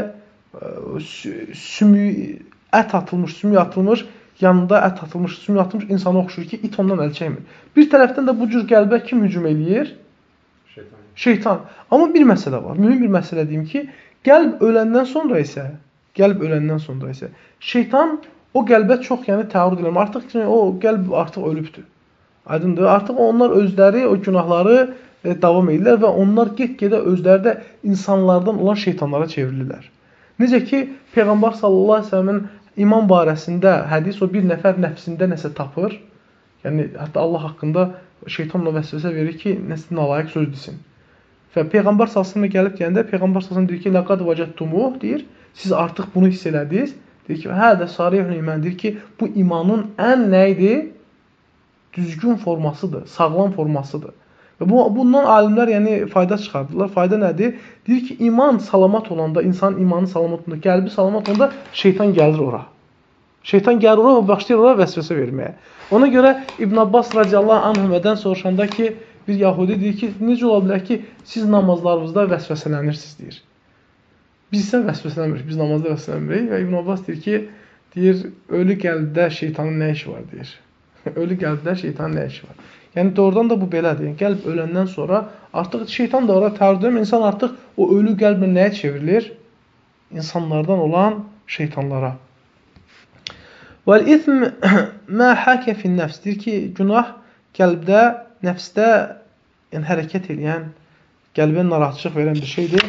ət atılmış, sümük atılmış, yanında ət atılmış, sümük atılmış insana oxşur ki, it ondan əl çəkmir. Bir tərəfdən də bu cür qəlbə kim hücum eləyir? Şeytan. Amma bir məsələ var. Mühüm bir məsələ deyim ki, qəlb öləndən sonra isə şeytan o qəlbə çox yəni təarrüd eləmir. Artıq o qəlb artıq ölübdür. Aydındır. Artıq onlar özləri o günahları davam edirlər və onlar get-gedə özləri də insanlardan olan şeytanlara çevrilirlər. Necə ki, Peyğəmbər sallallahu əleyhi və səlləmin iman barəsində hədis o bir nəfər nəfsində nəsə tapır. Yəni hətta Allah haqqında şeytanla vəsvəsə verir ki, nəsə nalayiq söz desin. Və Peyğəmbər sallallahu gəlib deyəndə Peyğəmbər sallallahu deyir ki, "Laqad vəcəttumuh" deyir. Siz artıq bunu hiss elədiniz. Deyir ki, "Hədə sarihul iman" deyir ki, bu imanın ən nə idi? Düzgün formasıdır, sağlam formasıdır. Və bundan alimlər yəni fayda çıxardılar. Fayda nədir? Deyir ki, iman salamat olanda, insanın imanı salamat olanda, qəlbi salamat olanda şeytan gəlir ora. Şeytan gəlir ora və başlayır ora vəsvəsə verməyə. Ona görə İbn Abbas radiyallahu anhumədən soruşanda ki, bir Yahudi deyir ki, necə ola bilər ki, siz namazlarınızda vəsvəsələnirsiniz, deyir. Biz isə vəsvəsələmirik, biz namazda vəsvəsələmirik. Və İbn Abbas deyir ki, ölü qəlbdə şeytanın nə işi var, deyir. Ölü qəlbdə şeytanın nə işi var. Yəni, doğrudan da bu belədir. Qəlb öləndən sonra artıq şeytan da ora tərdüm, insan artıq o ölü qəlblə nəyə çevrilir? İnsanlardan olan şeytanlara. Vəl-ithm mə həkə fin-nəfs. Deyir ki, günah qəlbdə, nəfsdə yəni, hərəkət edən, qəlbə narahatçılıq verən bir şeydir.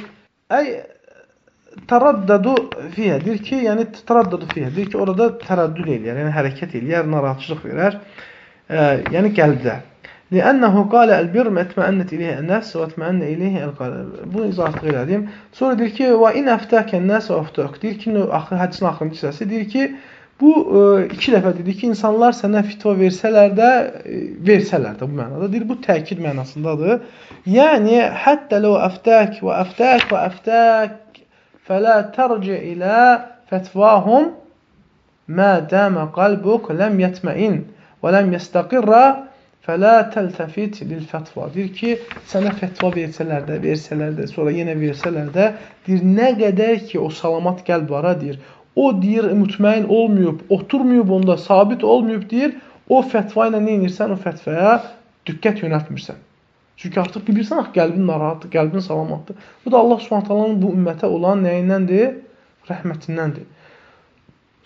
Taraddadu fiyyə. Deyir ki, yəni taraddadu fiyyə. Deyir ki, orada tərəddüd eləyər, yəni hərəkət eləyər, narahatçılıq verər. Yəni qəlbdə. Li'annahu qala al-birr matma'annat ilayhi an-nafs wa atma'anna ilayhi al-qalb. Bunu izah elədim. Sonra deyir ki, "Və in aftaka an-nas wa aftak." Deyir ki, hədisin axırıncı hissəsi deyir ki, bu iki dəfə dedi ki, insanlar sənə fitva versələr də bu mənada. Deyir, bu təkid mənasındadır. Yəni, həttə ləv əftək və əftək və əftək fələ tərci ilə fətvahum mə dəmə qalbuk ləm yətməin və ləm yəstəqirrə fələ təltəfit lil-fətva. Deyir ki, sənə fətva versələr də, sonra yenə versələr də, deyir, nə qədər ki, o salamat qəlb var, deyir, o deyir, mütməyin olmayıb, oturmayıb onda, sabit olmayıb, deyir, o fətva ilə nə edirsən, o fətvaya diqqət yönəltmirsən. Çünki artıq bilirsən, qəlbin narahatdır, qəlbin salamatdır. Bu da Allah Subhanahu taalanın bu ümmətə olan nəyindəndir? Rəhmətindəndir.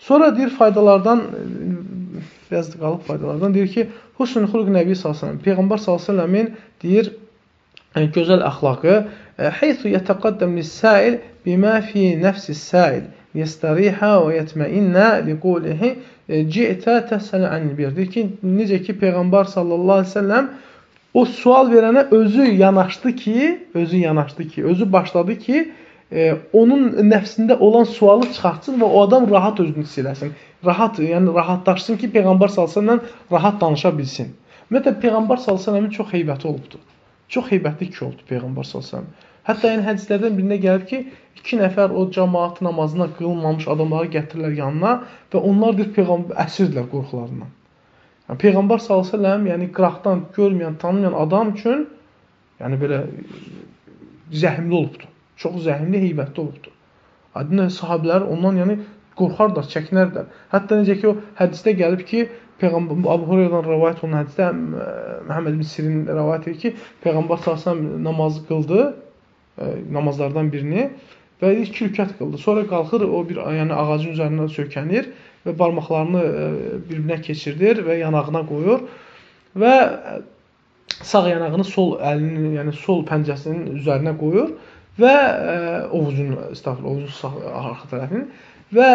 Sonra deyir faydalardan, biraz da qalıb faydalardan, deyir ki, Husnul xuluq Nəbi s.ə.v. Peyğəmbər s.ə.v-in deyir, gözəl əxlaqı, Heythu yətəqəddəm lis-sa'il bimə fi nəfsis-sa'il yəstərihə və yətməinnə liqulihi ci'tə təsələ ən-bir. Deyir ki, necə ki, Peyğəmbər s.ə.v o sual verənə özü yanaşdı ki, özü başladı ki, onun nəfsində olan sualı çıxartsın və o adam rahat özünü hiss eləsin. Yəni rahatlaşsın ki, Peyğəmbər s.ə.v rahat danışa bilsin. Ümumiyyətlə, Peyğəmbər s.ə.v-in çox heybəti olubdur. Çox heybətli kişi oldu Peyğəmbər s.ə.v. Hətta yəni hədislərdən birində gəlib ki, 2 nəfər o cəmaat namazına qılınmamış adamları gətirirlər yanına və onlar əsirdirlər qorxularından. Yəni, Peyğəmbər s.ə.v yəni qıraqdan görməyən, tanımayan adam üçün yəni belə zəhmli olubdur. Çox zəhmli, heybətli olubdur. Adına sahabilər ondan yəni qorxarlar, çəkinərlər. Hətta necə ki, o hədisdə gəlib ki, Abu Hurayradan rəvayət olan hədisdə Məhəmməd bin Sirin rəvayət edir ki, Peyğəmbər s.ə.v namazı qıldı, namazlardan birini və 2 rükət qıldı. Sonra qalxır, o bir yəni ağacın üzərindən söykənir və barmaqlarını bir-birinə keçirdir və yanağına qoyur və sağ yanağını sol əlinin, yəni sol pəncəsinin üzərinə qoyur və ovuzun sağ arxa tərəfinin və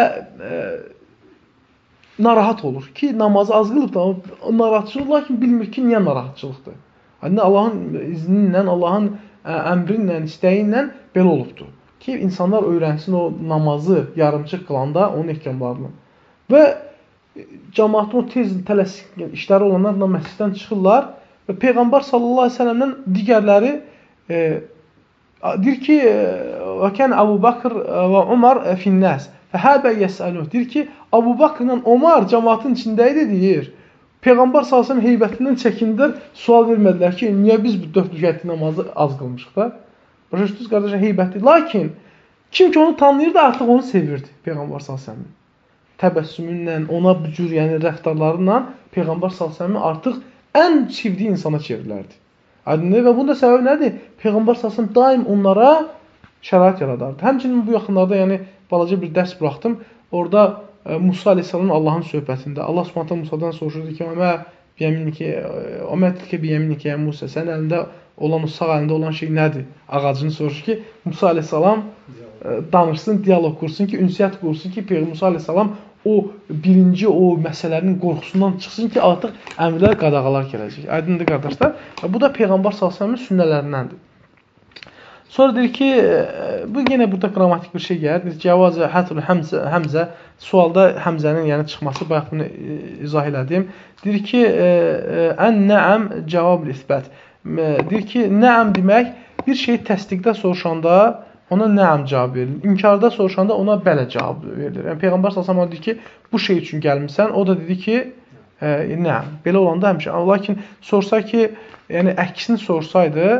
narahat olur ki, namazı az qılıb da narahatçılıq, lakin bilmir ki, niyə narahatçılıqdır. Yəni Allahın izni ilə, Allahın əmri ilə, istəyi ilə belə olubdur. Ki, insanlar öyrənsin o namazı yarımçıq qılanda onun ehkamlarını. Və cəmaatın o tez tələsik işləri olanlar məsciddən çıxırlar və Peyğəmbər sallallahu əleyhi və səlləmdən digərləri deyir ki, və kən Əbu Bakr və Umar finnəs fəhəbə yəsəlun. Deyir ki, Əbu Bakr ilə Umar cəmaatın içində idi, deyir. Peyğəmbər sallallahu əleyhi və səlləm heybətindən çəkindilər, sual vermədilər ki, niyə biz bu 4 rükətli namazı az qılmışıq da? Başa düşdünüz, qardaşlar, heybətli. Lakin kim ki onu tanıyırdı, artıq onu sevirdi Peyğəmbər sallallahu əleyhi və səlləm. Təbəssümünlə, ona bu cür, yəni rəftarlarla Peyğəmbər sallallahu əleyhi və səlləm artıq ən sevdiyi insana çevrilərdi. Aydındır və bunun da səbəbi nədir? Peyğəmbər sallallahu əleyhi və səlləm daim onlara şərait yaradardı. Həmçinin bu yaxınlarda yəni balaca bir dərs buraxdım. Orada Musa əleyhissalamın Allahın söhbətində Allah Subhanahu Musadan soruşurdu ki, "Əmə tilkə biyəminikə Musa, sənin əlində olan, o sağ əlində olan şey nədir?" Ağacını soruşur ki, Musa əleyhissalam danışsın, dialoq qursun ki, ünsiyyət qursun ki, Musa əleyhissalam o birinci o məsələnin qorxusundan çıxsın ki, artıq əmrlər, qadağalar gələcək. Aydındır qardaşlar. Bu da Peyğəmbər sallallahu əleyhi və səlləmin sünnələrindəndir. Sonra deyir ki, bu yenə burada qrammatik bir şey gəlir. Cəvazə hətul həmzə, sualda həmzənin yəni çıxması, bayaq bunu izah elədim. Deyir ki, ən-nəəm cavab-ül isbət. Deyir ki, nəəm demək bir şey təsdiqdə soruşanda ona nəəm cavab verilir. İnkarda soruşanda ona bələ cavab verilir. Yəni Peyğəmbər sallallahu əleyhi və səlləm dedi ki, bu şey üçün gəlmisən. O da dedi ki, nəəm. Belə olanda həmişə. Lakin sorsa ki, yəni əksini sorsaydı,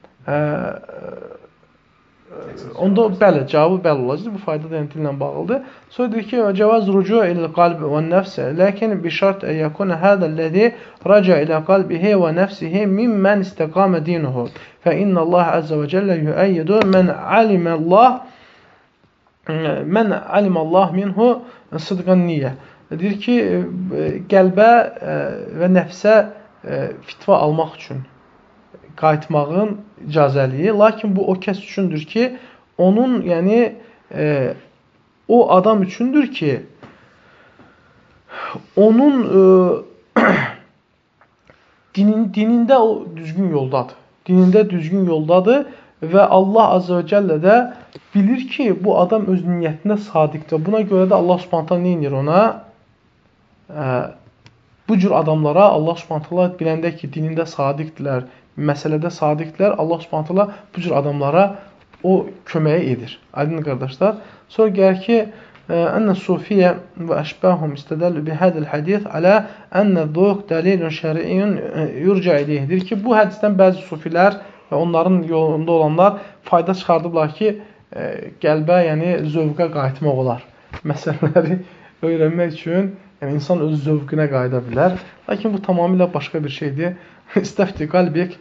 onda bəli, cavabı bəli olacaq. Bu fayda da dillə bağlıdır. Sonra deyir ki, cavaz rucu ilə qalb və nəfs, lakin bi şart yəkun hədəl-ləzi raca ilə qalbihi və nəfsihi mimmən istiqamə dinuhu. Fə innəllaha əzzə və cəllə yüəyyidu mən alimallah minhu sıdqan niyyə. Deyir ki, qəlbə və nəfsə fitva almaq üçün qayıtmağın icazəliyi, lakin bu o kəs üçündür ki, onun, yəni, o adam üçündür ki, onun dinində o düzgün yoldadır. Dinində düzgün yoldadır və Allah Azze və Cəllə də bilir ki, bu adam öz niyyətində sadiqdir. Buna görə də Allah Subhanahu nə edir ona? Bu cür adamlara Allah Subhanahu biləndə ki, dinində sadiqdirlər, məsələdə sadiqdirlər, Allah Subhanahu bu cür adamlara o köməyi edir. Aydın qardaşlar. Sonra gəlir ki, ən sufiyyə və əşbəhum istədəllu bi hədəl hədis alə ən zuq dəlilun şər'iyyun yurca ileyhidir ki, bu hədisdən bəzi sufilər və onların yolunda olanlar fayda çıxardıblar ki, qəlbə, yəni zövqə qayıtmaq olar. Məsələləri öyrənmək üçün yəni insan öz zövqünə qayıda bilər. Lakin bu tamamilə başqa bir şeydir. İstəfti qalbik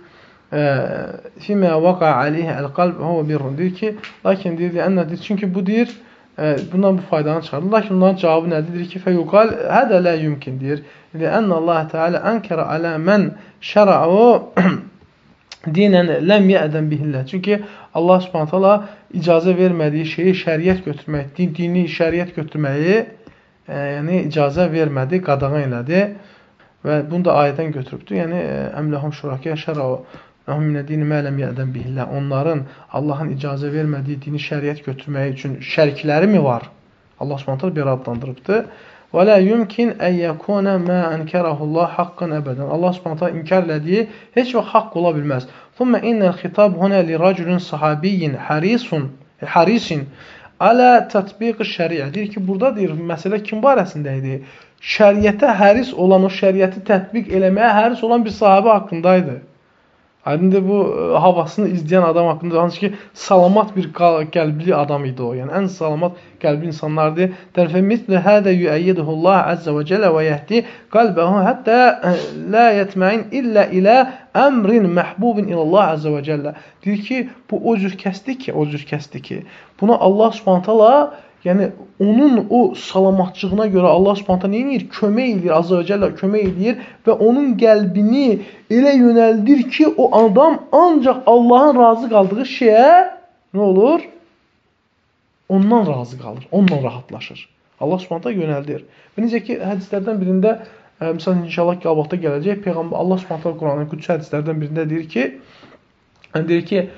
fimə vaqa aleyhi əl-qalb və huve birrun. Deyir ki, lakin deyir, çünki bu deyir, bundan bu faydanı çıxarır. Lakin onların cavabı nədir? Deyir ki, fəyuqal hədə lə yumkin deyir. Ləənnə Allah Teala ənkərə alə mən şəra'u dinən ləm yədən bihillə. Çünki Allah Subhanahu taala icazə vermədiyi şeyi şəriət götürmək, dini şəriət götürməyi yəni icazə vermədi, qadağan elədi və bunu da ayədən götürübdür. Yəni əmləhum şurakə şəra'u ləhum minə dini mə ləm yədən bihillə. Onların Allahın icazə vermədiyi dini şəriət götürməyi üçün şərikləri mi var? Allah Subhanahu taala belə adlandırıbdır. Və la yumkin an yakuna ma ankarahu Allah haqqan abadan. Allah Subhanahu taala inkar elədiyi heç vaxt haqq ola bilməz. Thumma innal xitab huna li raculin sahabiyyin harisin ala tatbiq şəriə. Deyir ki, burada deyir məsələ kim barəsində idi? Şəriətə həris olan, o şəriəti tətbiq eləməyə həris olan bir sahabə haqqında idi. Aydındır, bu havasını izləyən adam haqqında, hansı ki, salamat bir qəlbli adam idi o. Yəni, ən salamat qəlbli insanlardır. Tərfəmitlə hədə yüəyyidəhullah əzzə və cələ və yəhdi qalbəhu həttə lə yətməin illə ilə əmrin məhbubin ilallah əzzə və cəllə. Deyir ki, bu o cür kəsdir ki, buna Allah Subhanahu taala yəni onun o salamatçılığına görə Allah Subhanahu taala nə edir? Kömək edir, Azza və Cəllə kömək edir və onun qəlbini elə yönəldir ki, o adam ancaq Allahın razı qaldığı şeyə nə olur? Ondan razı qalır, onunla rahatlaşır. Allah Subhanahu taala yönəldir. Və necə ki, hədislərdən birində, məsələn, inşallah qabaqda gələcək, Peyğəmbər Allah Subhanahu taala Quranın qüdsi hədislərdən birində deyir ki,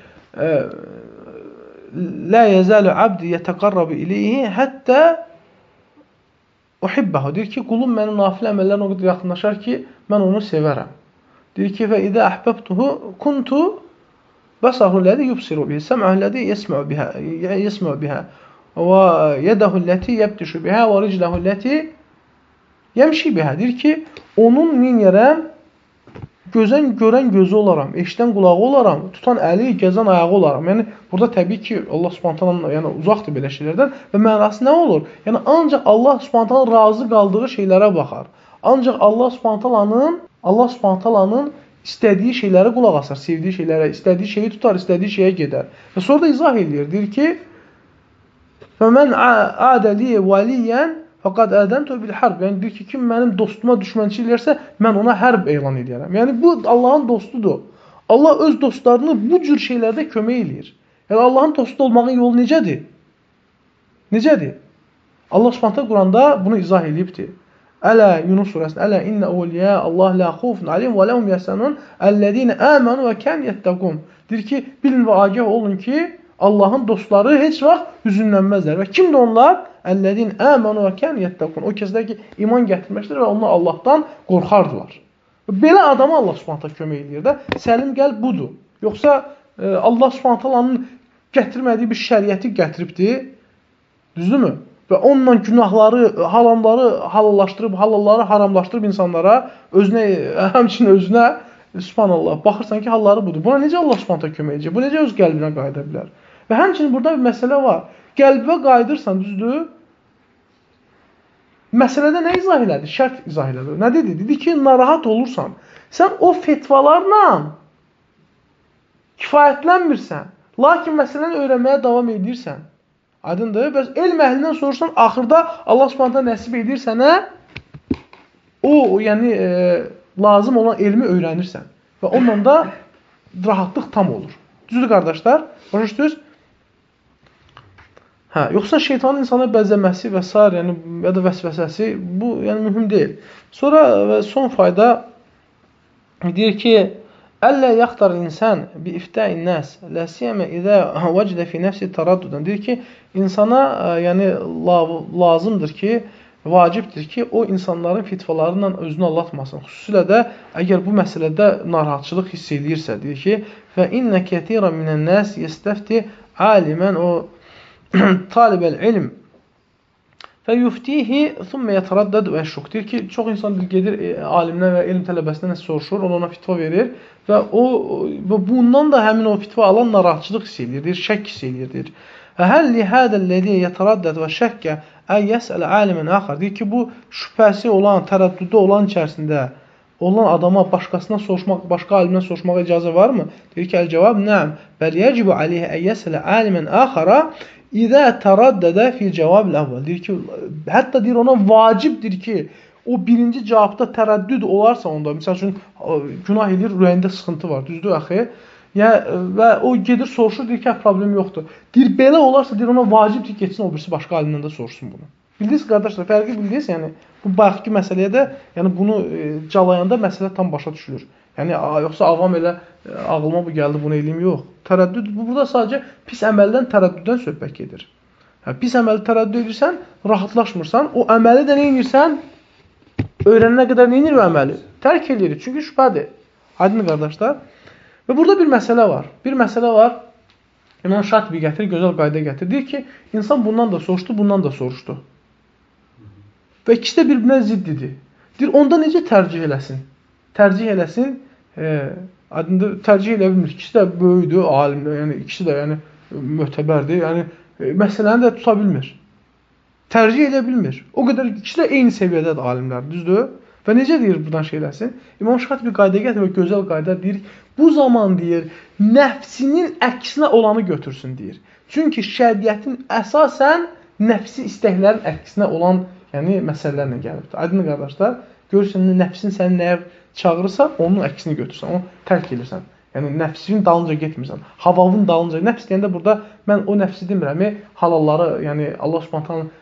la yezalu abdi yetaqarrabu ilayhi hatta uhibbahu. Deyir ki, qulum mənim nafilə əməllərinə o qədər yaxınlaşar ki, mən onu sevərəm. Deyir ki, və idə ahbabtuhu kuntu basahu allazi yubsiru bihi, sam'uhu allazi yesma'u biha, və yadahu allati yabtishu biha, və rijluhu allati yemşi biha. Deyir ki, onun min yerəm görən gözü olaram, eşidən qulağı olaram, tutan əli, gəzən ayağı olaram. Yəni, burada təbii ki, Allah Subhanahu taala yəni, uzaqdır belə şeylərdən və mənası nə olur? Yəni, ancaq Allah Subhanahu taala razı qaldığı şeylərə baxar. Ancaq Allah Subhanahu taalanın istədiyi şeylərə qulaq asar, sevdiyi şeylərə, istədiyi şeyi tutar, istədiyi şeyə gedər. Və sonra da izah edir, deyir ki, فَمَنْ عَادَ لِي وَلِيًّا fəqad ədəntu bil harb. Yəni deyir ki, kim mənim dostuma düşmənçilik elərsə, mən ona hərb elan edərəm. Yəni bu Allahın dostudur. Allah öz dostlarını bu cür şeylərdə kömək eləyir. Yəni Allahın dostu olmağın yolu necədir? Necədir? Allah Subhanahu Quranda bunu izah edibdir. Ələ Yunus surəsində Ələ innə awliya Allah la xufun alayhim və lahum yahzanun ellezina amanu və kan yettaqun. Deyir ki, bilin və agah olun ki, Allahın dostları heç vaxt hüzünlənməzlər. Və kimdir onlar? Ellezin amanu və kan yettaqun. O kəslər ki, iman gətirmişdir və onlar Allahdan qorxardılar. Belə adama Allah Subhanahu kömək edir də. Səlim qəlb budur. Yoxsa Allah Subhanahu gətirmədiyi bir şəriəti gətiribdir. Düzdürmü? Və onunla günahları, haramları halallaşdırıb, halalları haramlaşdırıb insanlara, həmçinin özünə Subhanallah, baxırsan ki, halları budur. Buna necə Allah Subhanahu kömək edəcək? Bu necə öz qəlbinə qayıda bilər? Və həmçinin burada bir məsələ var. Qəlbə qayıdırsan, düzdür? Məsələdə nə izah elədi? Şərt izah elədi. Nə dedi? Dedi ki, narahat olursan. Sən o fetvalarla kifayətlənmirsən. Lakin məsələni öyrənməyə davam edirsən. Aydındır? Bəs elm əhlindən sorursan, axırda Allah Subhanahu nəsib edir sənə yəni lazım olan elmi öyrənirsən. Və onunla da rahatlıq tam olur. Düzdür, qardaşlar? Başa düşdünüz? Yoxsa şeytanın insana bəzəməsi və s. yəni, ya da vəsvəsəsi, bu yəni, mühüm deyil. Sonra və son fayda deyir ki, Əllə yaxtar insan bi iftəin nəs, ləsiyəmə idə vəcdə fi nəfsi təraddudan. Deyir ki, insana yəni, lazımdır ki, vacibdir ki, o insanların fitvalarından özünü allatmasın. Xüsusilə də, əgər bu məsələdə narahatçılıq hiss edirsə, deyir ki, fə innə kətirən minən nəs yestəfti alimən o talibəl ilm və yuftihi thumma yetaraddad və şuk. Deyir ki, çox insan gedir alimdən və elm tələbəsindən soruşur, ona fitva verir və bundan da həmin o fitva alan narahatçılıq hiss edir, şək hiss edir. Həl li hədəlləzi yetaraddad və şəkkə əy yəsələ alimən axar. Deyir ki, bu şübhəsi olan, tərəddüdü olan içərisində olan adama başqasına soruşmaq, başqa alimdən soruşmağa icazə varmı? Deyir ki, əl-cavab, nəm. Bəl yəcibu aleyhə əy yəsələ alimən axara İdə tərəddədə fi cavab əvvəl. Deyir ki, hətta deyir ona vacibdir ki, o birinci cavabda tərəddüd olarsa onda, məsəl üçün günah edir, ürəyində sıxıntı var, düzdür axı? Və o gedir soruşur, deyir ki, problem yoxdur. Deyir, belə olarsa, deyir ona vacibdir ki, geçsin o birisi başqa alimdən də soruşsun bunu. Bildiniz qardaşlar, fərqi bildiniz, yəni bu bayaqki məsələyə də, yəni bunu calayanda məsələ tam başa düşülür. Yəni yoxsa avam elə ağlıma bu gəldi, bunu eləyim, yox. Tərəddüd burada sadəcə pis əməldən tərəddüddən söhbət gedir. Pis əməli tərəddüd edirsən, rahatlaşmırsan, o əməli də nə edirsən? Öyrənənə qədər nə edir o əməli? Tərk edir, çünki şübhədir. Aydın qardaşlar. Və burada bir məsələ var. Bir məsələ var. İmam Şatibi gətirir, gözəl qayda gətirir. Deyir ki, insan bundan da soruşdu, bundan da soruşdu. Və ikisi də bir-birinə ziddidir. Deyir, onda necə tərcih eləsin? Tərcih eləsin, adında tərcih elə bilmir. İkisi də böyüdür, alimdir, yəni ikisi də yəni mötəbərdir. Yəni məsələni də tuta bilmir. Tərcih edə bilmir. O qədər ikisi də eyni səviyyədədir alimlər, düzdür? Və necə deyir buradan şey eləsin? İmam Şatibi qayda gətirir və gözəl qayda deyir. Bu zaman deyir, nəfsinin əksinə olanı götürsün deyir. Çünki şəriətin əsasən nəfsi istəklərin əksinə olan, yəni məsələlərlə gəlibdir. Aydın qardaşlar, görürsən nəfsin səni nəyə çağırırsa, onun əksini götürsən, onu tərk edirsən. Yəni nəfsin dalınca getmirsən. Havavın dalınca. Nəfs deyəndə burada mən o nəfsi demirəm, halalları, yəni Allah Subhanahu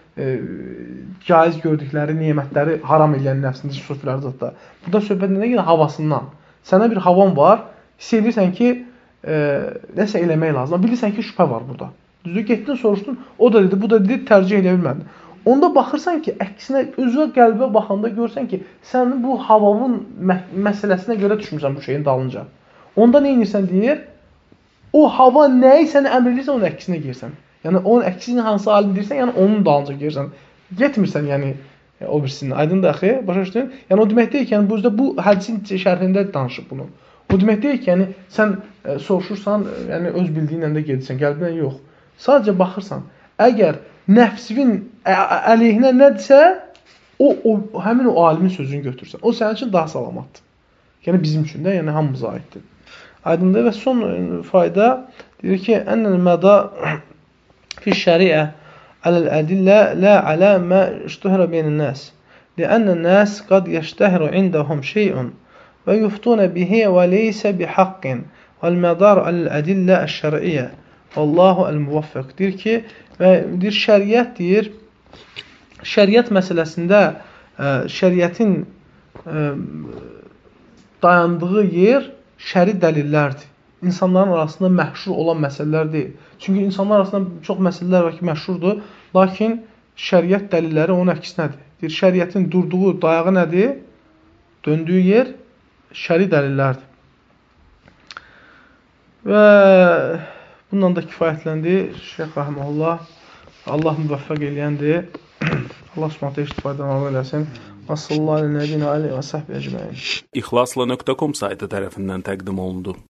caiz gördükləri nemətləri haram edən nəfsin sufilər zətdə. Burada söhbət nə gedir? Havasından. Sənə bir havan var, hiss edirsən ki, nəsə eləmək lazım. Bilirsən ki, şübhə var burada. Düzdür, getdin, soruşdun, o da dedi, bu da dedi, tərcih edə bilmədin. Onda baxırsan ki, əksinə, özünə qəlbə baxanda görsən ki, sən bu havavın məsələsinə görə düşmürsən bu şeyin dalınca. Onda nə edirsən deyir? O hava nəyi sənə əmr edirsə, onun əksinə girsən. Yəni, onun əksini hansı alim deyirsən, yəni onun dalınca girsən. Getmirsən, yəni, o birisinin. Aydın da axı, başa düşdün? Yəni, o demək deyil ki, yəni, bu hədisin şərhində danışıb bunu. O demək deyil ki, yəni, sən soruşursan, yəni, öz bildiyinlə də gedirsən, qəlbinlə yox. Sadəcə baxırsan, əgər nəfsinin əleyhinə nədirsə, həmin o alimin sözünü götürsən. O sənin üçün daha salamatdır. Yəni, bizim üçün də, yəni, hamımıza aiddir. Aydındır və son fayda deyir ki, ənəl məda fi şəriə aləl-ədillə lə alə mə iştəhərə beynən nəs. Ləənnən nəs qad yəştəhərə indəhum şeyun və yuftunə bihi və leysə bihaqqin vəl-mədar aləl-ədillə əş-şəriyyə. Allahu əl-muvaffiq. Deyir ki, və deyir, şəriət deyir, şəriət məsələsində şəriətin dayandığı yer şəri dəlillərdir. İnsanların arasında məşhur olan məsələlər deyil. Çünki insanlar arasında çox məsələlər var ki, məşhurdur, lakin şəriət dəlilləri onun əksinədir. Deyir, şəriətin durduğu dayağı nədir? Döndüyü yer şəri dəlillərdir. Və bundan da kifayətləndi Şeyx Rəhməhullah. Allah müvəffəq eləyəndir. Allah Subhanahu istifadən eləsin. İxlasla.com saytı tərəfindən təqdim olundu.